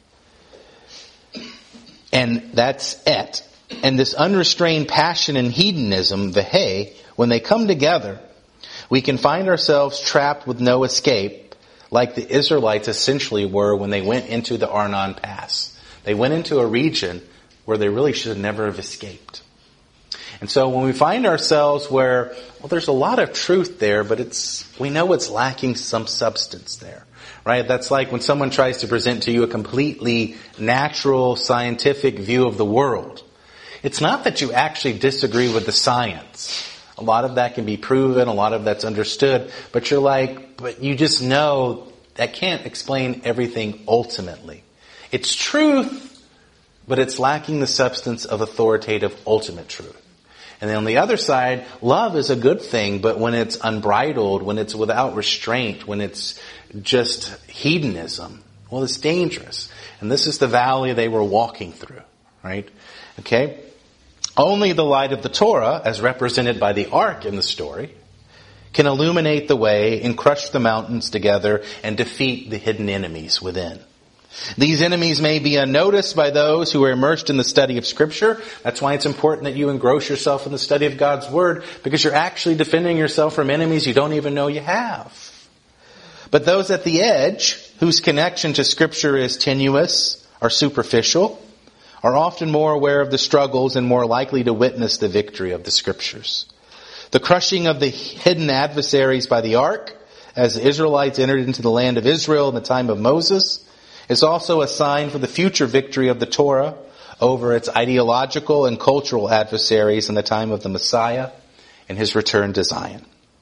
And that's it. And this unrestrained passion and hedonism, the hay, when they come together, we can find ourselves trapped with no escape, like the Israelites essentially were when they went into the Arnon Pass. They went into a region where they really should have never have escaped. And so when we find ourselves where, well, there's a lot of truth there, but it's, we know it's lacking some substance there, right? That's like when someone tries to present to you a completely natural, scientific view of the world. It's not that you actually disagree with the science. A lot of that can be proven, a lot of that's understood, but you're like, but you just know that can't explain everything ultimately. It's truth, but it's lacking the substance of authoritative ultimate truth. And then on the other side, love is a good thing, but when it's unbridled, when it's without restraint, when it's just hedonism, well, it's dangerous. And this is the valley they were walking through, right? Okay? Only the light of the Torah, as represented by the ark in the story, can illuminate the way and crush the mountains together and defeat the hidden enemies within. These enemies may be unnoticed by those who are immersed in the study of Scripture. That's why it's important that you engross yourself in the study of God's Word, because you're actually defending yourself from enemies you don't even know you have. But those at the edge, whose connection to Scripture is tenuous or superficial, are often more aware of the struggles and more likely to witness the victory of the Scriptures. The crushing of the hidden adversaries by the ark, as the Israelites entered into the land of Israel in the time of Moses, is also a sign for the future victory of the Torah over its ideological and cultural adversaries in the time of the Messiah and his return to Zion.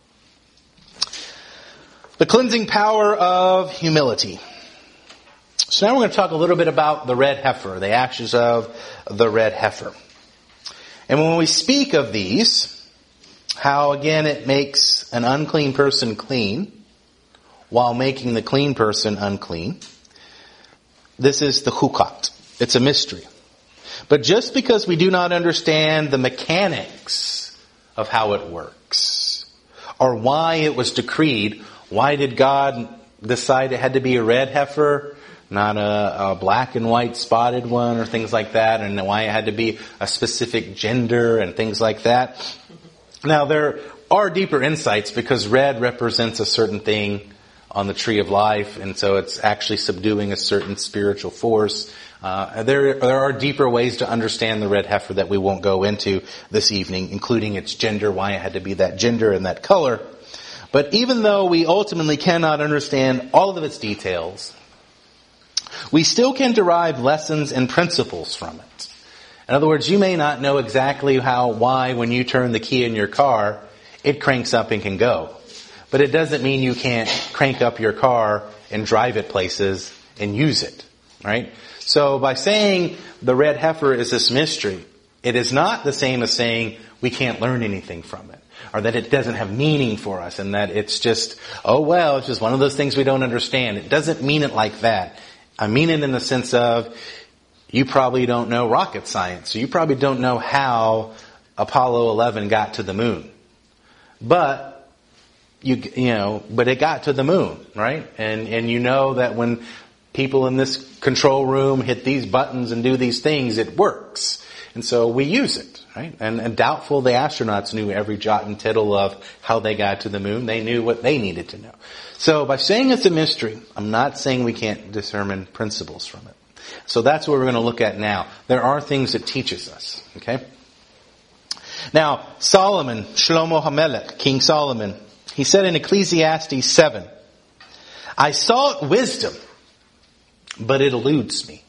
The cleansing power of humility. So now we're going to talk a little bit about the red heifer, the ashes of the red heifer. And when we speak of these, how again it makes an unclean person clean while making the clean person unclean. This is the chukat. It's a mystery. But just because we do not understand the mechanics of how it works, or why it was decreed, why did God decide it had to be a red heifer, not a, a black and white spotted one or things like that, and why it had to be a specific gender and things like that. Now there are deeper insights because red represents a certain thing on the tree of life, and so it's actually subduing a certain spiritual force. Uh, there, there are deeper ways to understand the red heifer that we won't go into this evening, including its gender, why it had to be that gender and that color. But even though we ultimately cannot understand all of its details, we still can derive lessons and principles from it. In other words, you may not know exactly how, why, when you turn the key in your car, it cranks up and can go. But it doesn't mean you can't crank up your car and drive it places and use it, right? So by saying the red heifer is this mystery, it is not the same as saying we can't learn anything from it, or that it doesn't have meaning for us, and that it's just, oh well, it's just one of those things we don't understand. It doesn't mean it like that. I mean it in the sense of, you probably don't know rocket science, so you probably don't know how Apollo eleven got to the moon. But You, you know, but it got to the moon, right? And, and you know that when people in this control room hit these buttons and do these things, it works. And so we use it, right? And, and doubtful the astronauts knew every jot and tittle of how they got to the moon. They knew what they needed to know. So by saying it's a mystery, I'm not saying we can't discern principles from it. So that's what we're going to look at now. There are things it teaches us, okay? Now, Solomon, Shlomo HaMelech, King Solomon, he said in Ecclesiastes seven, I sought wisdom, but it eludes me.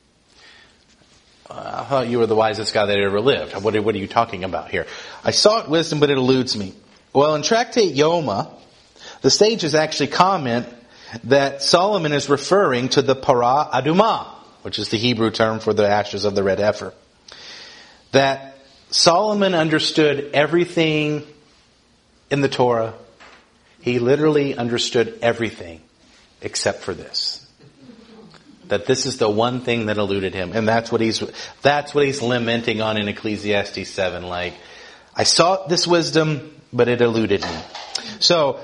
Uh, I thought you were the wisest guy that ever lived. What are, what are you talking about here? I sought wisdom, but it eludes me. Well, in Tractate Yoma, the sages actually comment that Solomon is referring to the Parah Adumah, which is the Hebrew term for the ashes of the red heifer. That Solomon understood everything in the Torah. He literally understood everything except for this. That this is the one thing that eluded him. And that's what he's, that's what he's lamenting on in Ecclesiastes seven. Like, I sought this wisdom, but it eluded me. So,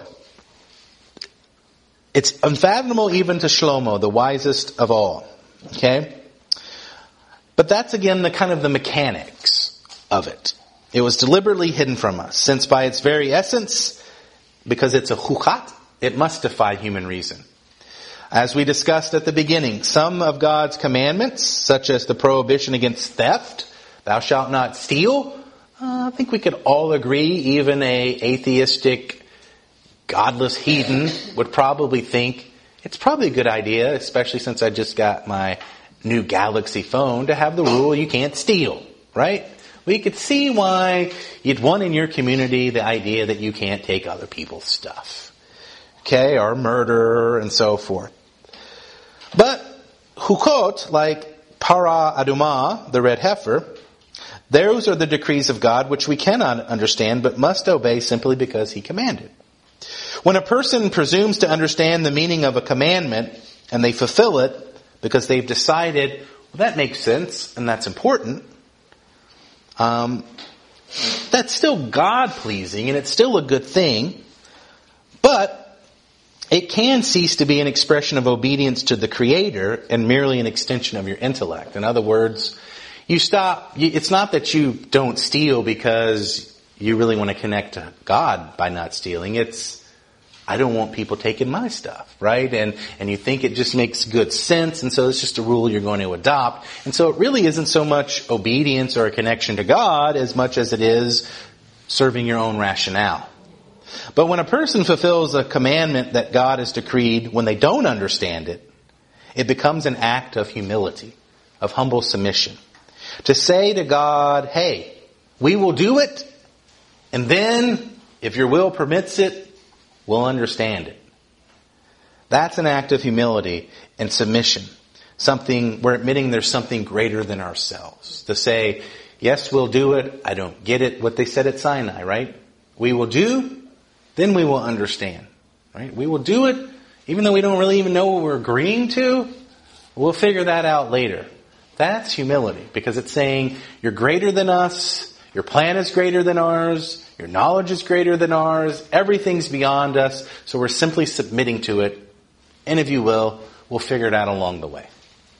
it's unfathomable even to Shlomo, the wisest of all. Okay? But that's again the kind of the mechanics of it. It was deliberately hidden from us, since by its very essence, because it's a chukat, it must defy human reason. As we discussed at the beginning, some of God's commandments, such as the prohibition against theft, thou shalt not steal, uh, I think we could all agree, even a atheistic, godless heathen would probably think it's probably a good idea, especially since I just got my new Galaxy phone, to have the rule you can't steal, right? We could see why you'd want in your community the idea that you can't take other people's stuff. Okay, or murder and so forth. But hukot, like para adumah, the red heifer, those are the decrees of God which we cannot understand but must obey simply because He commanded. When a person presumes to understand the meaning of a commandment and they fulfill it because they've decided, well, that makes sense and that's important, um, that's still God-pleasing and it's still a good thing, but it can cease to be an expression of obedience to the Creator and merely an extension of your intellect. In other words, you stop, it's not that you don't steal because you really want to connect to God by not stealing. It's, I don't want people taking my stuff, right? And, and you think it just makes good sense, and so it's just a rule you're going to adopt. And so it really isn't so much obedience or a connection to God as much as it is serving your own rationale. But when a person fulfills a commandment that God has decreed when they don't understand it, it becomes an act of humility, of humble submission. To say to God, hey, we will do it, and then, if your will permits it, we'll understand it. That's an act of humility and submission. Something, we're admitting there's something greater than ourselves. To say, yes, we'll do it, I don't get it, what they said at Sinai, right? We will do, then we will understand, right? We will do it, even though we don't really even know what we're agreeing to, we'll figure that out later. That's humility, because it's saying, you're greater than us, your plan is greater than ours, your knowledge is greater than ours, everything's beyond us, so we're simply submitting to it, and if you will, we'll figure it out along the way.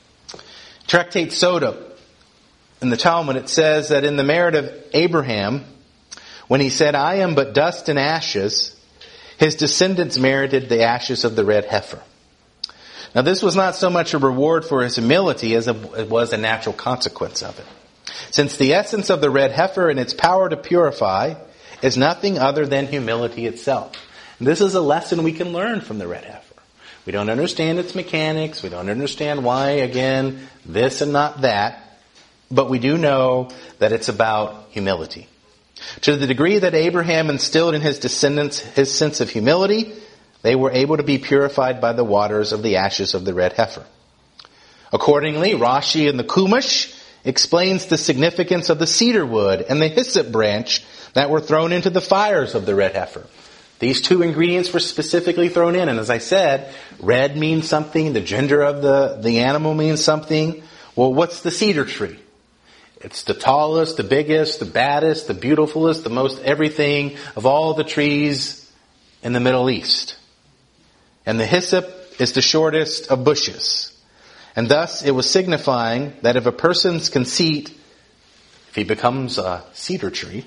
Tractate Sota, in the Talmud, it says that in the merit of Abraham, when he said, I am but dust and ashes, his descendants merited the ashes of the red heifer. Now this was not so much a reward for his humility as it was a natural consequence of it. Since the essence of the red heifer and its power to purify is nothing other than humility itself. And this is a lesson we can learn from the red heifer. We don't understand its mechanics. We don't understand why, again, this and not that. But we do know that it's about humility. To the degree that Abraham instilled in his descendants his sense of humility, they were able to be purified by the waters of the ashes of the red heifer. Accordingly, Rashi in the Chumash explains the significance of the cedar wood and the hyssop branch that were thrown into the fires of the red heifer. These two ingredients were specifically thrown in, and as I said, red means something, the gender of the, the animal means something. Well, what's the cedar tree? It's the tallest, the biggest, the baddest, the beautifulest, the most everything of all the trees in the Middle East. And the hyssop is the shortest of bushes. And thus it was signifying that if a person's conceit, if he becomes a cedar tree,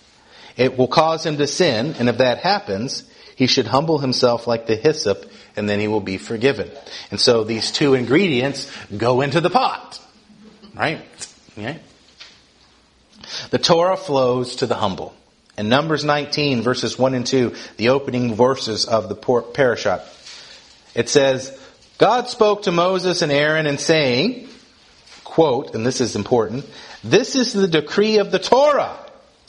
it will cause him to sin, and if that happens, he should humble himself like the hyssop, and then he will be forgiven. And so these two ingredients go into the pot. Right? Okay. The Torah flows to the humble. In Numbers nineteen, verses one and two, the opening verses of the parashat, it says, God spoke to Moses and Aaron and saying, quote, and this is important, this is the decree of the Torah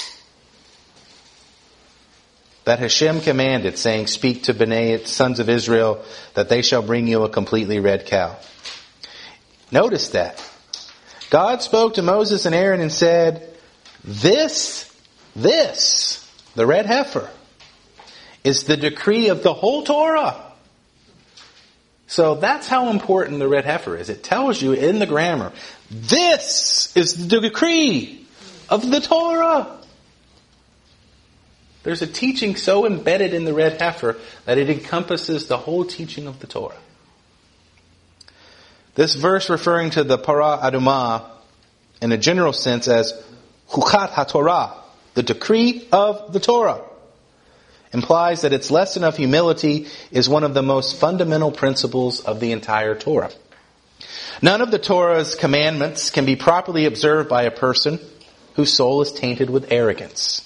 that Hashem commanded, saying, speak to Bnei, sons of Israel, that they shall bring you a completely red cow. Notice that. God spoke to Moses and Aaron and said, this, this, the red heifer, is the decree of the whole Torah. So that's how important the red heifer is. It tells you in the grammar, this is the decree of the Torah. There's a teaching so embedded in the red heifer that it encompasses the whole teaching of the Torah. This verse referring to the Parah Adumah in a general sense as Chukat HaTorah, the decree of the Torah, implies that its lesson of humility is one of the most fundamental principles of the entire Torah. None of the Torah's commandments can be properly observed by a person whose soul is tainted with arrogance.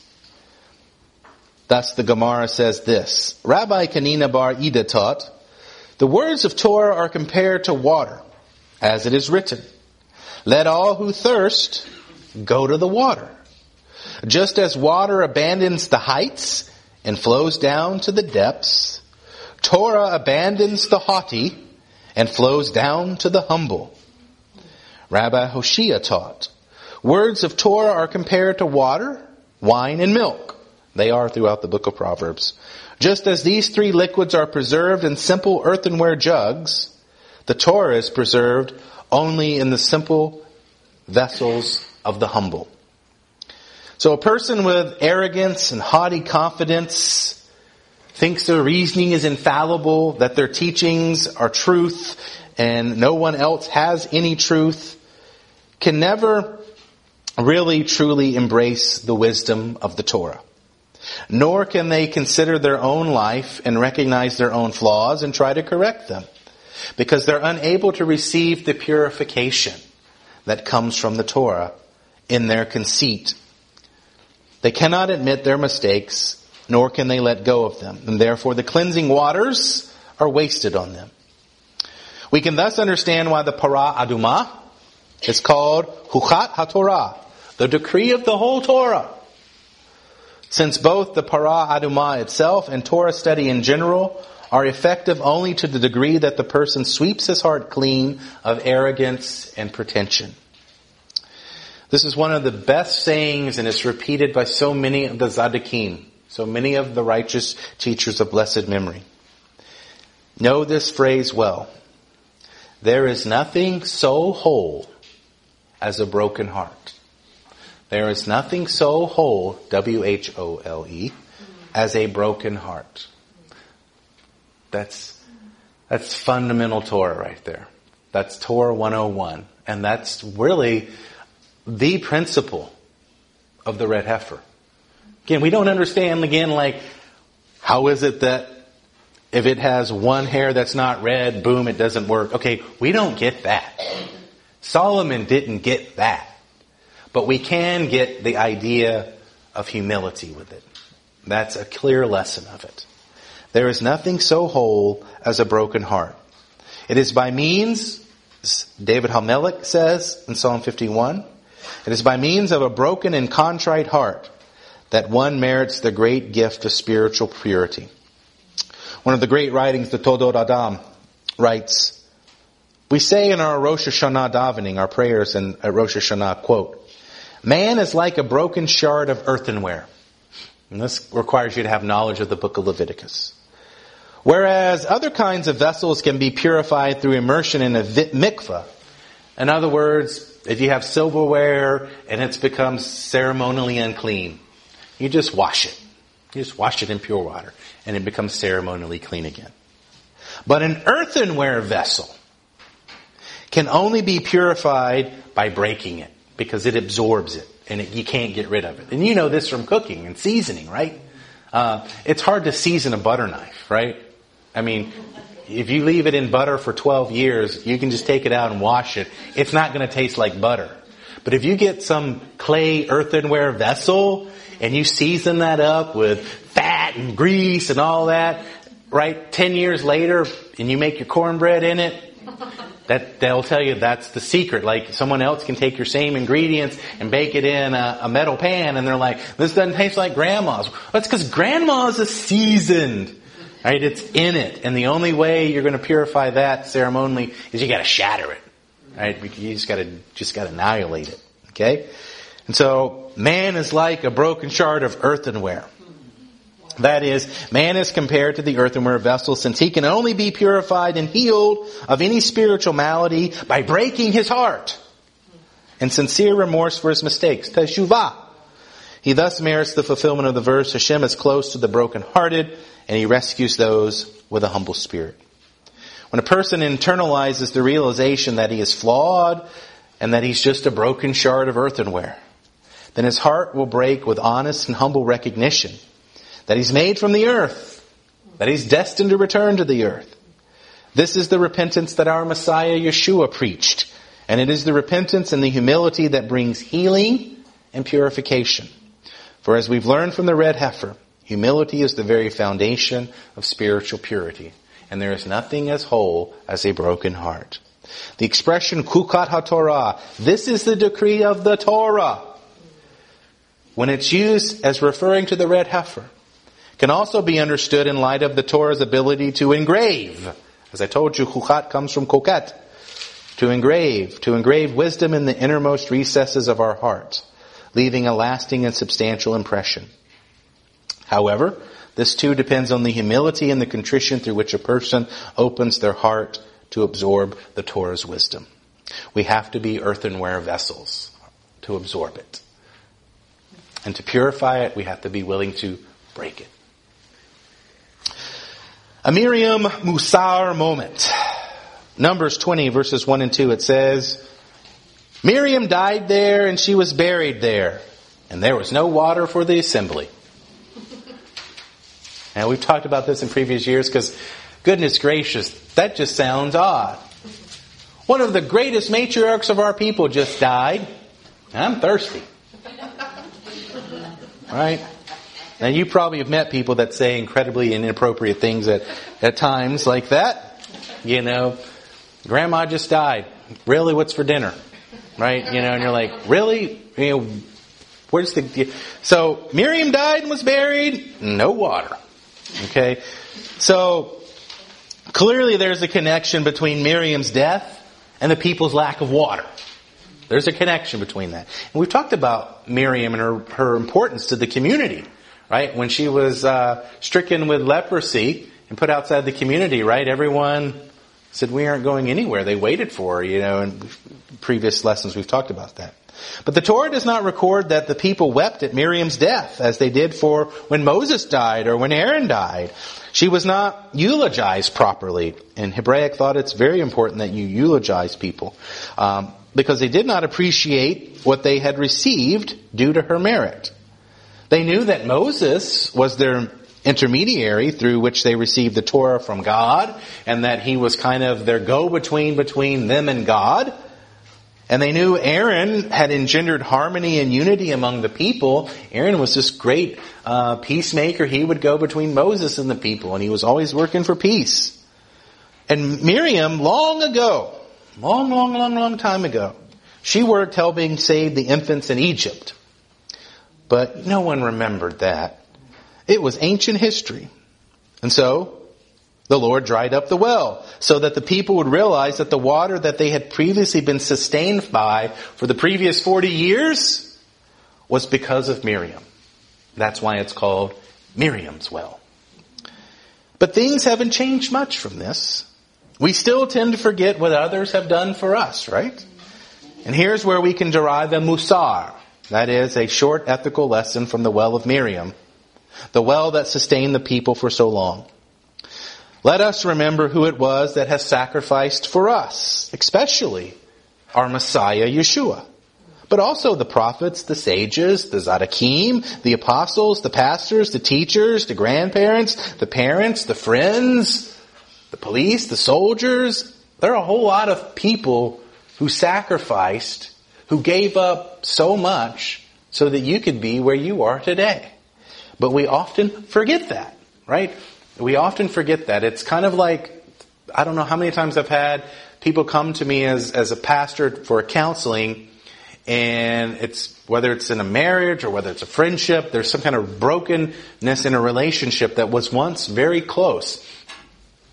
Thus the Gemara says this, Rabbi Kanina bar Ida taught, the words of Torah are compared to water, as it is written, let all who thirst go to the water. Just as water abandons the heights and flows down to the depths, Torah abandons the haughty and flows down to the humble. Rabbi Hoshea taught, words of Torah are compared to water, wine, and milk. They are throughout the book of Proverbs. Just as these three liquids are preserved in simple earthenware jugs, the Torah is preserved only in the simple vessels of the humble. So a person with arrogance and haughty confidence thinks their reasoning is infallible, that their teachings are truth, and no one else has any truth, can never really truly embrace the wisdom of the Torah. Nor can they consider their own life and recognize their own flaws and try to correct them, because they're unable to receive the purification that comes from the Torah in their conceit. They cannot admit their mistakes, nor can they let go of them, and therefore the cleansing waters are wasted on them. We can thus understand why the Parah Adumah is called Chukat HaTorah, the decree of the whole Torah. Since both the Parah Adumah itself and Torah study in general are effective only to the degree that the person sweeps his heart clean of arrogance and pretension. This is one of the best sayings, and it's repeated by so many of the Tzaddikim, so many of the righteous teachers of blessed memory. Know this phrase well. There is nothing so whole as a broken heart. There is nothing so whole, W H O L E, as a broken heart. That's, that's fundamental Torah right there. That's Torah one oh one. And that's really the principle of the red heifer. Again, we don't understand, again, like, how is it that if it has one hair that's not red, boom, it doesn't work. Okay, we don't get that. Solomon didn't get that. But we can get the idea of humility with it. That's a clear lesson of it. There is nothing so whole as a broken heart. It is by means, David HaMelech says in Psalm fifty-one, it is by means of a broken and contrite heart that one merits the great gift of spiritual purity. One of the great writings, the Todot Adam, writes, we say in our Rosh Hashanah davening, our prayers in at Rosh Hashanah, quote, man is like a broken shard of earthenware. And this requires you to have knowledge of the book of Leviticus. Whereas other kinds of vessels can be purified through immersion in a mikveh. In other words, if you have silverware and it's become ceremonially unclean, you just wash it. You just wash it in pure water and it becomes ceremonially clean again. But an earthenware vessel can only be purified by breaking it, because it absorbs it and it, you can't get rid of it. And you know this from cooking and seasoning, right? Uh, it's hard to season a butter knife, right? I mean, if you leave it in butter for twelve years, you can just take it out and wash it. It's not going to taste like butter. But if you get some clay earthenware vessel and you season that up with fat and grease and all that, right? Ten years later, and you make your cornbread in it, that they'll tell you that's the secret. Like, someone else can take your same ingredients and bake it in a, a metal pan, and they're like, this doesn't taste like grandma's. Well, that's because grandma's is seasoned. Right? It's in it. And the only way you're going to purify that ceremonially is you got to shatter it. right? You just gotta, just gotta annihilate it. Okay? And so, man is like a broken shard of earthenware. That is, man is compared to the earthenware vessel, since he can only be purified and healed of any spiritual malady by breaking his heart and sincere remorse for his mistakes. Teshuvah. He thus merits the fulfillment of the verse, Hashem is close to the brokenhearted, and he rescues those with a humble spirit. When a person internalizes the realization that he is flawed and that he's just a broken shard of earthenware, then his heart will break with honest and humble recognition that he's made from the earth, that he's destined to return to the earth. This is the repentance that our Messiah Yeshua preached, and it is the repentance and the humility that brings healing and purification. For as we've learned from the red heifer, humility is the very foundation of spiritual purity, and there is nothing as whole as a broken heart. The expression Kukat HaTorah, this is the decree of the Torah, when it's used as referring to the red heifer, can also be understood in light of the Torah's ability to engrave. As I told you, Kukat comes from Koket, to engrave, to engrave wisdom in the innermost recesses of our hearts, leaving a lasting and substantial impression. However, this too depends on the humility and the contrition through which a person opens their heart to absorb the Torah's wisdom. We have to be earthenware vessels to absorb it. And to purify it, we have to be willing to break it. A Miriam Musar moment. Numbers twenty, verses one and two, it says, Miriam died there and she was buried there, and there was no water for the assembly. Now, we've talked about this in previous years because, goodness gracious, that just sounds odd. One of the greatest matriarchs of our people just died. I'm thirsty. Right? Now, you probably have met people that say incredibly inappropriate things at, at times like that. You know, Grandma just died. Really, what's for dinner? Right? You know, and you're like, really? You know, where's the... So, Miriam died and was buried. No water. Okay? So, clearly there's a connection between Miriam's death and the people's lack of water. There's a connection between that. And we've talked about Miriam and her, her importance to the community, right? When she was uh, stricken with leprosy and put outside the community, right? Everyone said, we aren't going anywhere. They waited for her, you know, in previous lessons we've talked about that. But the Torah does not record that the people wept at Miriam's death as they did for when Moses died or when Aaron died. She was not eulogized properly. In Hebraic thought, it's very important that you eulogize people. Um, because they did not appreciate what they had received due to her merit. They knew that Moses was their intermediary through which they received the Torah from God, and that he was kind of their go-between between them and God. And they knew Aaron had engendered harmony and unity among the people. Aaron was this great uh, peacemaker. He would go between Moses and the people, and he was always working for peace. And Miriam, long ago, long, long, long, long time ago, she worked helping save the infants in Egypt. But no one remembered that. It was ancient history. And so, the Lord dried up the well, so that the people would realize that the water that they had previously been sustained by for the previous forty years was because of Miriam. That's why it's called Miriam's well. But things haven't changed much from this. We still tend to forget what others have done for us, right? And here's where we can derive a musar. That is, a short ethical lesson from the well of Miriam, the well that sustained the people for so long. Let us remember who it was that has sacrificed for us, especially our Messiah Yeshua. But also the prophets, the sages, the Tzaddikim, the apostles, the pastors, the teachers, the grandparents, the parents, the friends, the police, the soldiers. There are a whole lot of people who sacrificed, who gave up so much so that you could be where you are today. But we often forget that, right? We often forget that. It's kind of like, I don't know how many times I've had people come to me as, as a pastor for a counseling, and it's, whether it's in a marriage or whether it's a friendship, there's some kind of brokenness in a relationship that was once very close.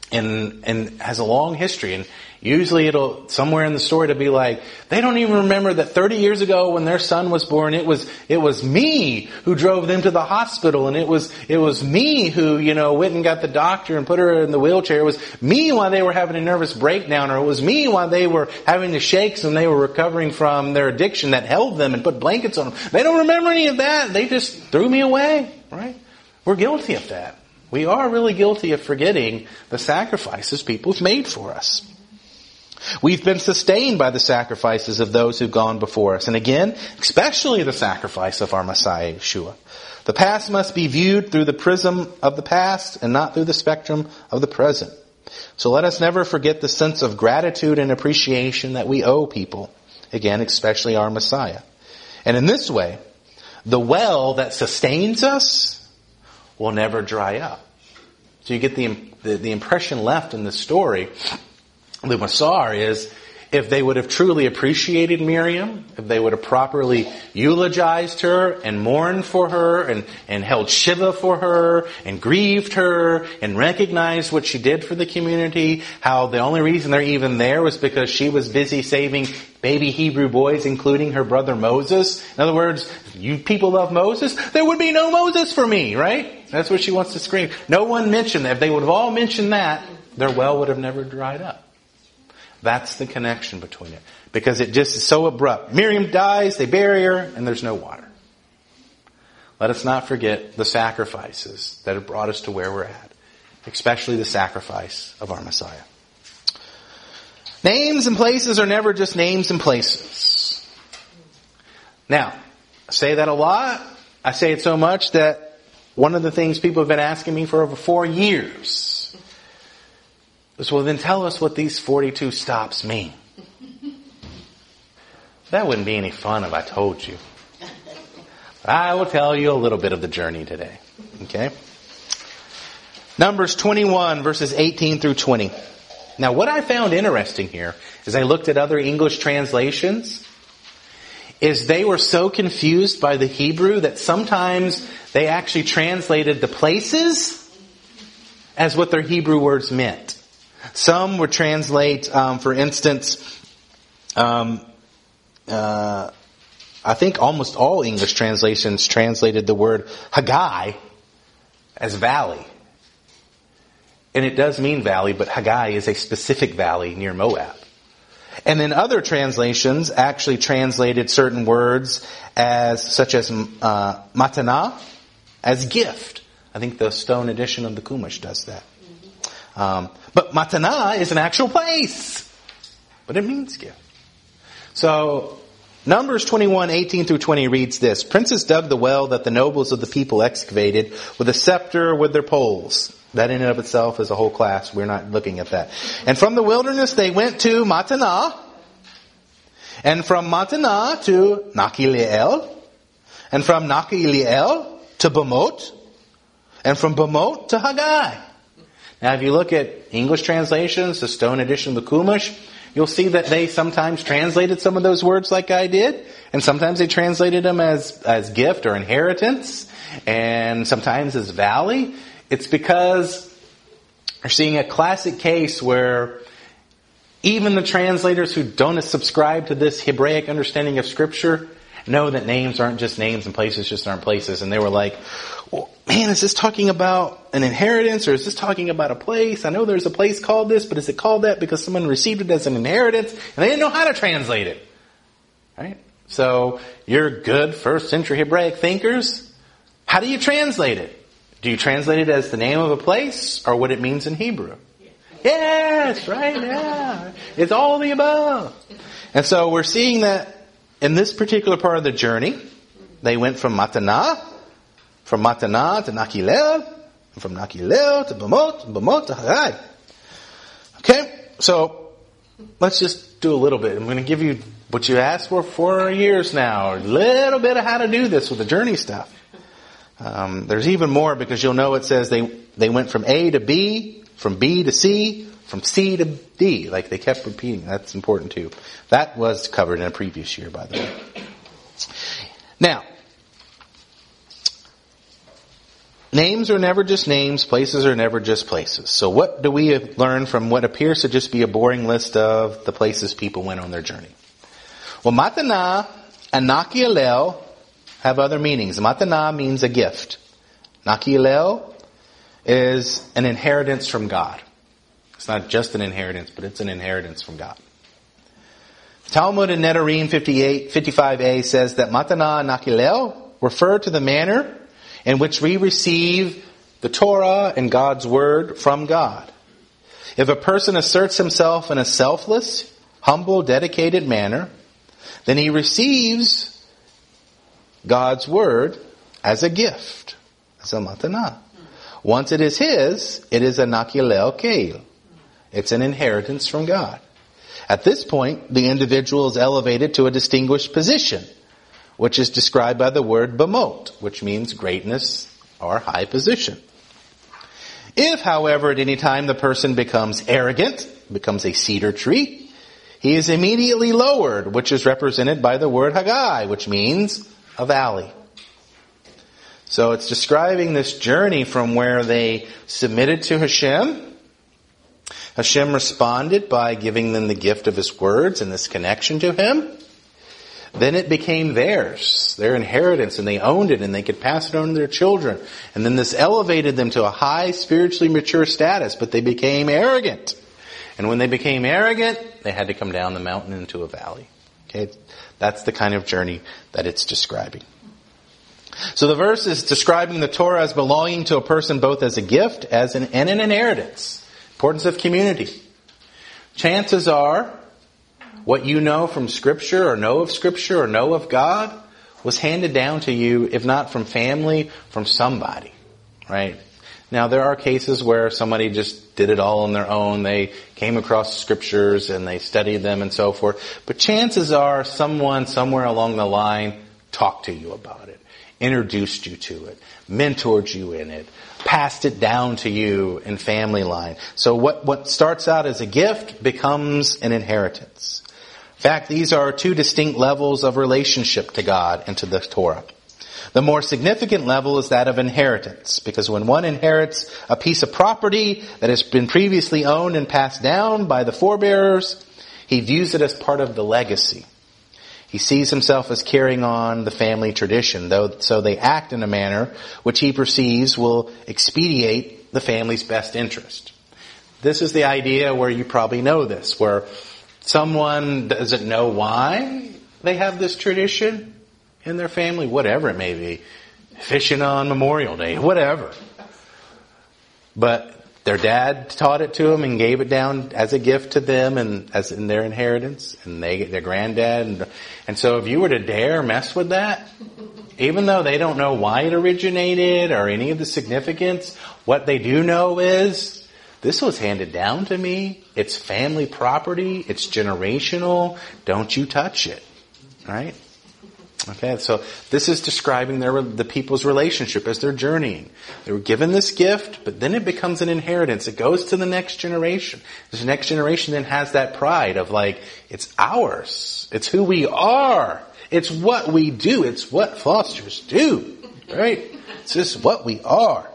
and and has a long history. And usually it'll, somewhere in the story, to be like, they don't even remember that thirty years ago when their son was born, it was, it was me who drove them to the hospital, and it was, it was me who, you know, went and got the doctor and put her in the wheelchair. It was me while they were having a nervous breakdown, or it was me while they were having the shakes and they were recovering from their addiction that held them and put blankets on them. They don't remember any of that. They just threw me away, right? We're guilty of that. We are really guilty of forgetting the sacrifices people have made for us. We've been sustained by the sacrifices of those who've gone before us. And again, especially the sacrifice of our Messiah, Yeshua. The past must be viewed through the prism of the past and not through the spectrum of the present. So let us never forget the sense of gratitude and appreciation that we owe people. Again, especially our Messiah. And in this way, the well that sustains us will never dry up. So you get the, the, the impression left in this story, the Massar, is if they would have truly appreciated Miriam, if they would have properly eulogized her and mourned for her and, and held Shiva for her and grieved her and recognized what she did for the community, how the only reason they're even there was because she was busy saving baby Hebrew boys, including her brother Moses. In other words, you people love Moses, there would be no Moses for me, right? That's what she wants to scream. No one mentioned that. If they would have all mentioned that, their well would have never dried up. That's the connection between it. Because it just is so abrupt. Miriam dies, they bury her, and there's no water. Let us not forget the sacrifices that have brought us to where we're at. Especially the sacrifice of our Messiah. Names and places are never just names and places. Now, I say that a lot. I say it so much that one of the things people have been asking me for over four years is, well, then tell us what these forty-two stops mean. That wouldn't be any fun if I told you. But I will tell you a little bit of the journey today. Okay? Numbers twenty-one, verses eighteen through twenty. Now, what I found interesting here, as I looked at other English translations, is they were so confused by the Hebrew that sometimes they actually translated the places as what their Hebrew words meant. Some would translate, um, for instance, um, uh, I think almost all English translations translated the word Haggai as valley. And it does mean valley, but Haggai is a specific valley near Moab. And then other translations actually translated certain words as, such as uh, matana, as gift. I think the Stone edition of the Chumash does that. Um, but matana is an actual place, but it means gift. So Numbers twenty-one, eighteen through twenty reads this: Princes dug the well that the nobles of the people excavated with a scepter with their poles. That in and of itself is a whole class. We're not looking at that. And from the wilderness they went to Mattanah. And from Mattanah to Nachileel. And from Nachileel to Bamot. And from Bamot to Haggai. Now if you look at English translations, the Stone edition of the Chumash, you'll see that they sometimes translated some of those words like I did. And sometimes they translated them as, as gift or inheritance. And sometimes as valley. It's because we're seeing a classic case where even the translators who don't subscribe to this Hebraic understanding of Scripture know that names aren't just names and places just aren't places. And they were like, well, man, is this talking about an inheritance or is this talking about a place? I know there's a place called this, but is it called that because someone received it as an inheritance? And they didn't know how to translate it. Right? So you're good first century Hebraic thinkers. How do you translate it? Do you translate it as the name of a place or what it means in Hebrew? Yes, right, yeah. It's all the above. And so we're seeing that in this particular part of the journey, they went from Mattanah, from Mattanah to Nachileel, and from Nachileel to Bamot, and Bamot to Haggai. Okay, so let's just do a little bit. I'm going to give you what you asked for for years now, a little bit of how to do this with the journey stuff. Um, there's even more because you'll know it says they, they went from A to B, from B to C, from C to D. Like they kept repeating. That's important too. That was covered in a previous year, by the way. Now, names are never just names. Places are never just places. So what do we learn from what appears to just be a boring list of the places people went on their journey? Well, matana and nakielel have other meanings. Matana means a gift. Nakielel is an inheritance from God. It's not just an inheritance, but it's an inheritance from God. Talmud in Nedarim fifty-eight, fifty-five a says that matana and nakielel refer to the manner in which we receive the Torah and God's Word from God. If a person asserts himself in a selfless, humble, dedicated manner, then he receives God's Word as a gift, as a matana. Once it is his, it is a nakielel keil. It's an inheritance from God. At this point, the individual is elevated to a distinguished position, which is described by the word bamot, which means greatness or high position. If, however, at any time the person becomes arrogant, becomes a cedar tree, he is immediately lowered, which is represented by the word hagai, which means a valley. So it's describing this journey from where they submitted to Hashem. Hashem responded by giving them the gift of His words and this connection to Him. Then it became theirs, their inheritance, and they owned it, and they could pass it on to their children. And then this elevated them to a high, spiritually mature status, but they became arrogant. And when they became arrogant, they had to come down the mountain into a valley. Okay, that's the kind of journey that it's describing. So the verse is describing the Torah as belonging to a person both as a gift as an, and an inheritance. Importance of community. Chances are, what you know from Scripture or know of Scripture or know of God was handed down to you, if not from family, from somebody. Right? Now there are cases where somebody just did it all on their own. They came across Scriptures and they studied them and so forth. But chances are someone somewhere along the line talked to you about it, introduced you to it, mentored you in it, passed it down to you in family line. So what, what starts out as a gift becomes an inheritance. In fact, these are two distinct levels of relationship to God and to the Torah. The more significant level is that of inheritance, because when one inherits a piece of property that has been previously owned and passed down by the forebearers, he views it as part of the legacy. He sees himself as carrying on the family tradition, though, so they act in a manner which he perceives will expedite the family's best interest. This is the idea where you probably know this, where someone doesn't know why they have this tradition in their family, whatever it may be, fishing on Memorial Day, whatever. But their dad taught it to them and gave it down as a gift to them and as in their inheritance, and they their granddad. And, and so if you were to dare mess with that, even though they don't know why it originated or any of the significance, what they do know is this was handed down to me. It's family property. It's generational. Don't you touch it. Right? Okay, so this is describing their, the people's relationship as they're journeying. They were given this gift, but then it becomes an inheritance. It goes to the next generation. This next generation then has that pride of like, it's ours. It's who we are. It's what we do. It's what Fosters do. Right? It's just what we are.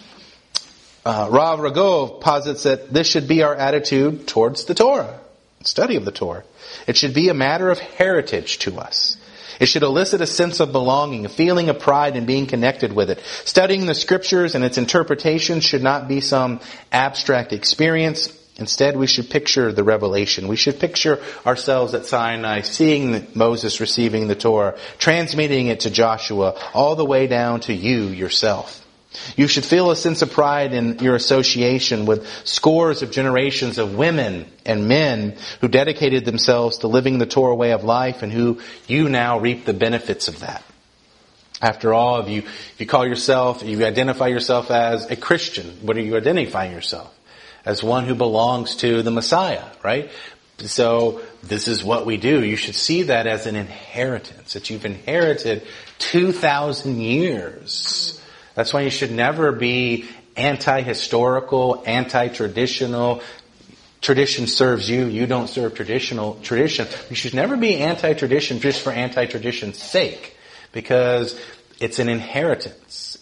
Uh, Rav Ragov posits that this should be our attitude towards the Torah, study of the Torah. It should be a matter of heritage to us. It should elicit a sense of belonging, a feeling of pride in being connected with it. Studying the Scriptures and its interpretation should not be some abstract experience. Instead, we should picture the revelation. We should picture ourselves at Sinai, seeing Moses receiving the Torah, transmitting it to Joshua, all the way down to you yourself. You should feel a sense of pride in your association with scores of generations of women and men who dedicated themselves to living the Torah way of life and who you now reap the benefits of that. After all, if you, if you call yourself, you identify yourself as a Christian, what are you identifying yourself? As one who belongs to the Messiah, right? So this is what we do. You should see that as an inheritance, that you've inherited two thousand years. That's why you should never be anti-historical, anti-traditional. Tradition serves you. You don't serve traditional tradition. You should never be anti-tradition just for anti-tradition's sake, because it's an inheritance.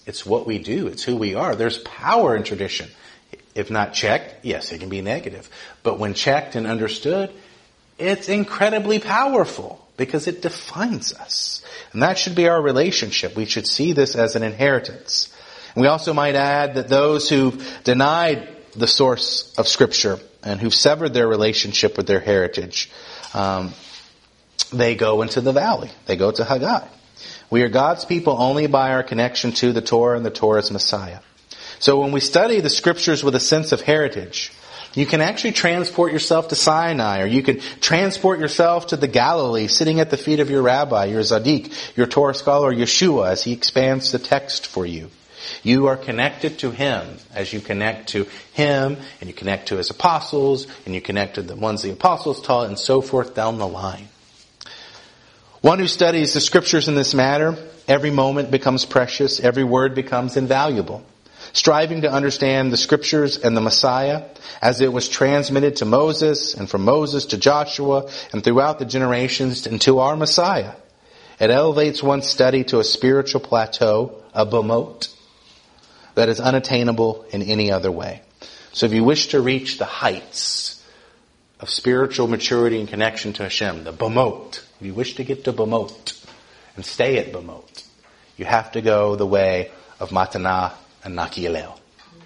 it's what we do. It's who we are. There's power in tradition. If not checked, yes, it can be negative. But when checked and understood, it's incredibly powerful because it defines us. And that should be our relationship. We should see this as an inheritance. And we also might add that those who've denied the source of Scripture and who've severed their relationship with their heritage, um, they go into the valley. They go to Haggai. We are God's people only by our connection to the Torah and the Torah's Messiah. So when we study the Scriptures with a sense of heritage, you can actually transport yourself to Sinai, or you can transport yourself to the Galilee, sitting at the feet of your rabbi, your Zadik, your Torah scholar, Yeshua, as he expands the text for you. You are connected to him as you connect to him, and you connect to his apostles, and you connect to the ones the apostles taught, and so forth down the line. One who studies the Scriptures in this manner, every moment becomes precious, every word becomes invaluable. Striving to understand the Scriptures and the Messiah as it was transmitted to Moses, and from Moses to Joshua, and throughout the generations and to our Messiah. It elevates one's study to a spiritual plateau, a bemot, that is unattainable in any other way. So if you wish to reach the heights of spiritual maturity and connection to Hashem, the bemot, if you wish to get to bemot and stay at bemot, you have to go the way of Matanah and Nakielel.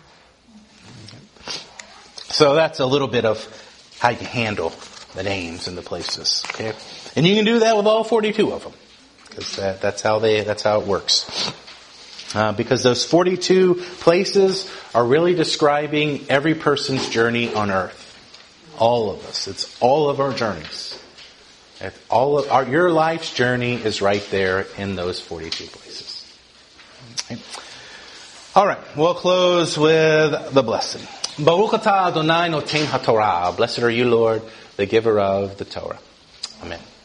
So that's a little bit of how you handle the names and the places. Okay, and you can do that with all forty-two of them, because that, that's how they that's how it works. Uh, because those forty-two places are really describing every person's journey on earth. All of us. It's all of our journeys. If all of our, your life's journey is right there in those forty-two places. Okay. All right, we'll close with the blessing. Baruch atah Adonai noten haTorah. Blessed are you, Lord, the giver of the Torah. Amen.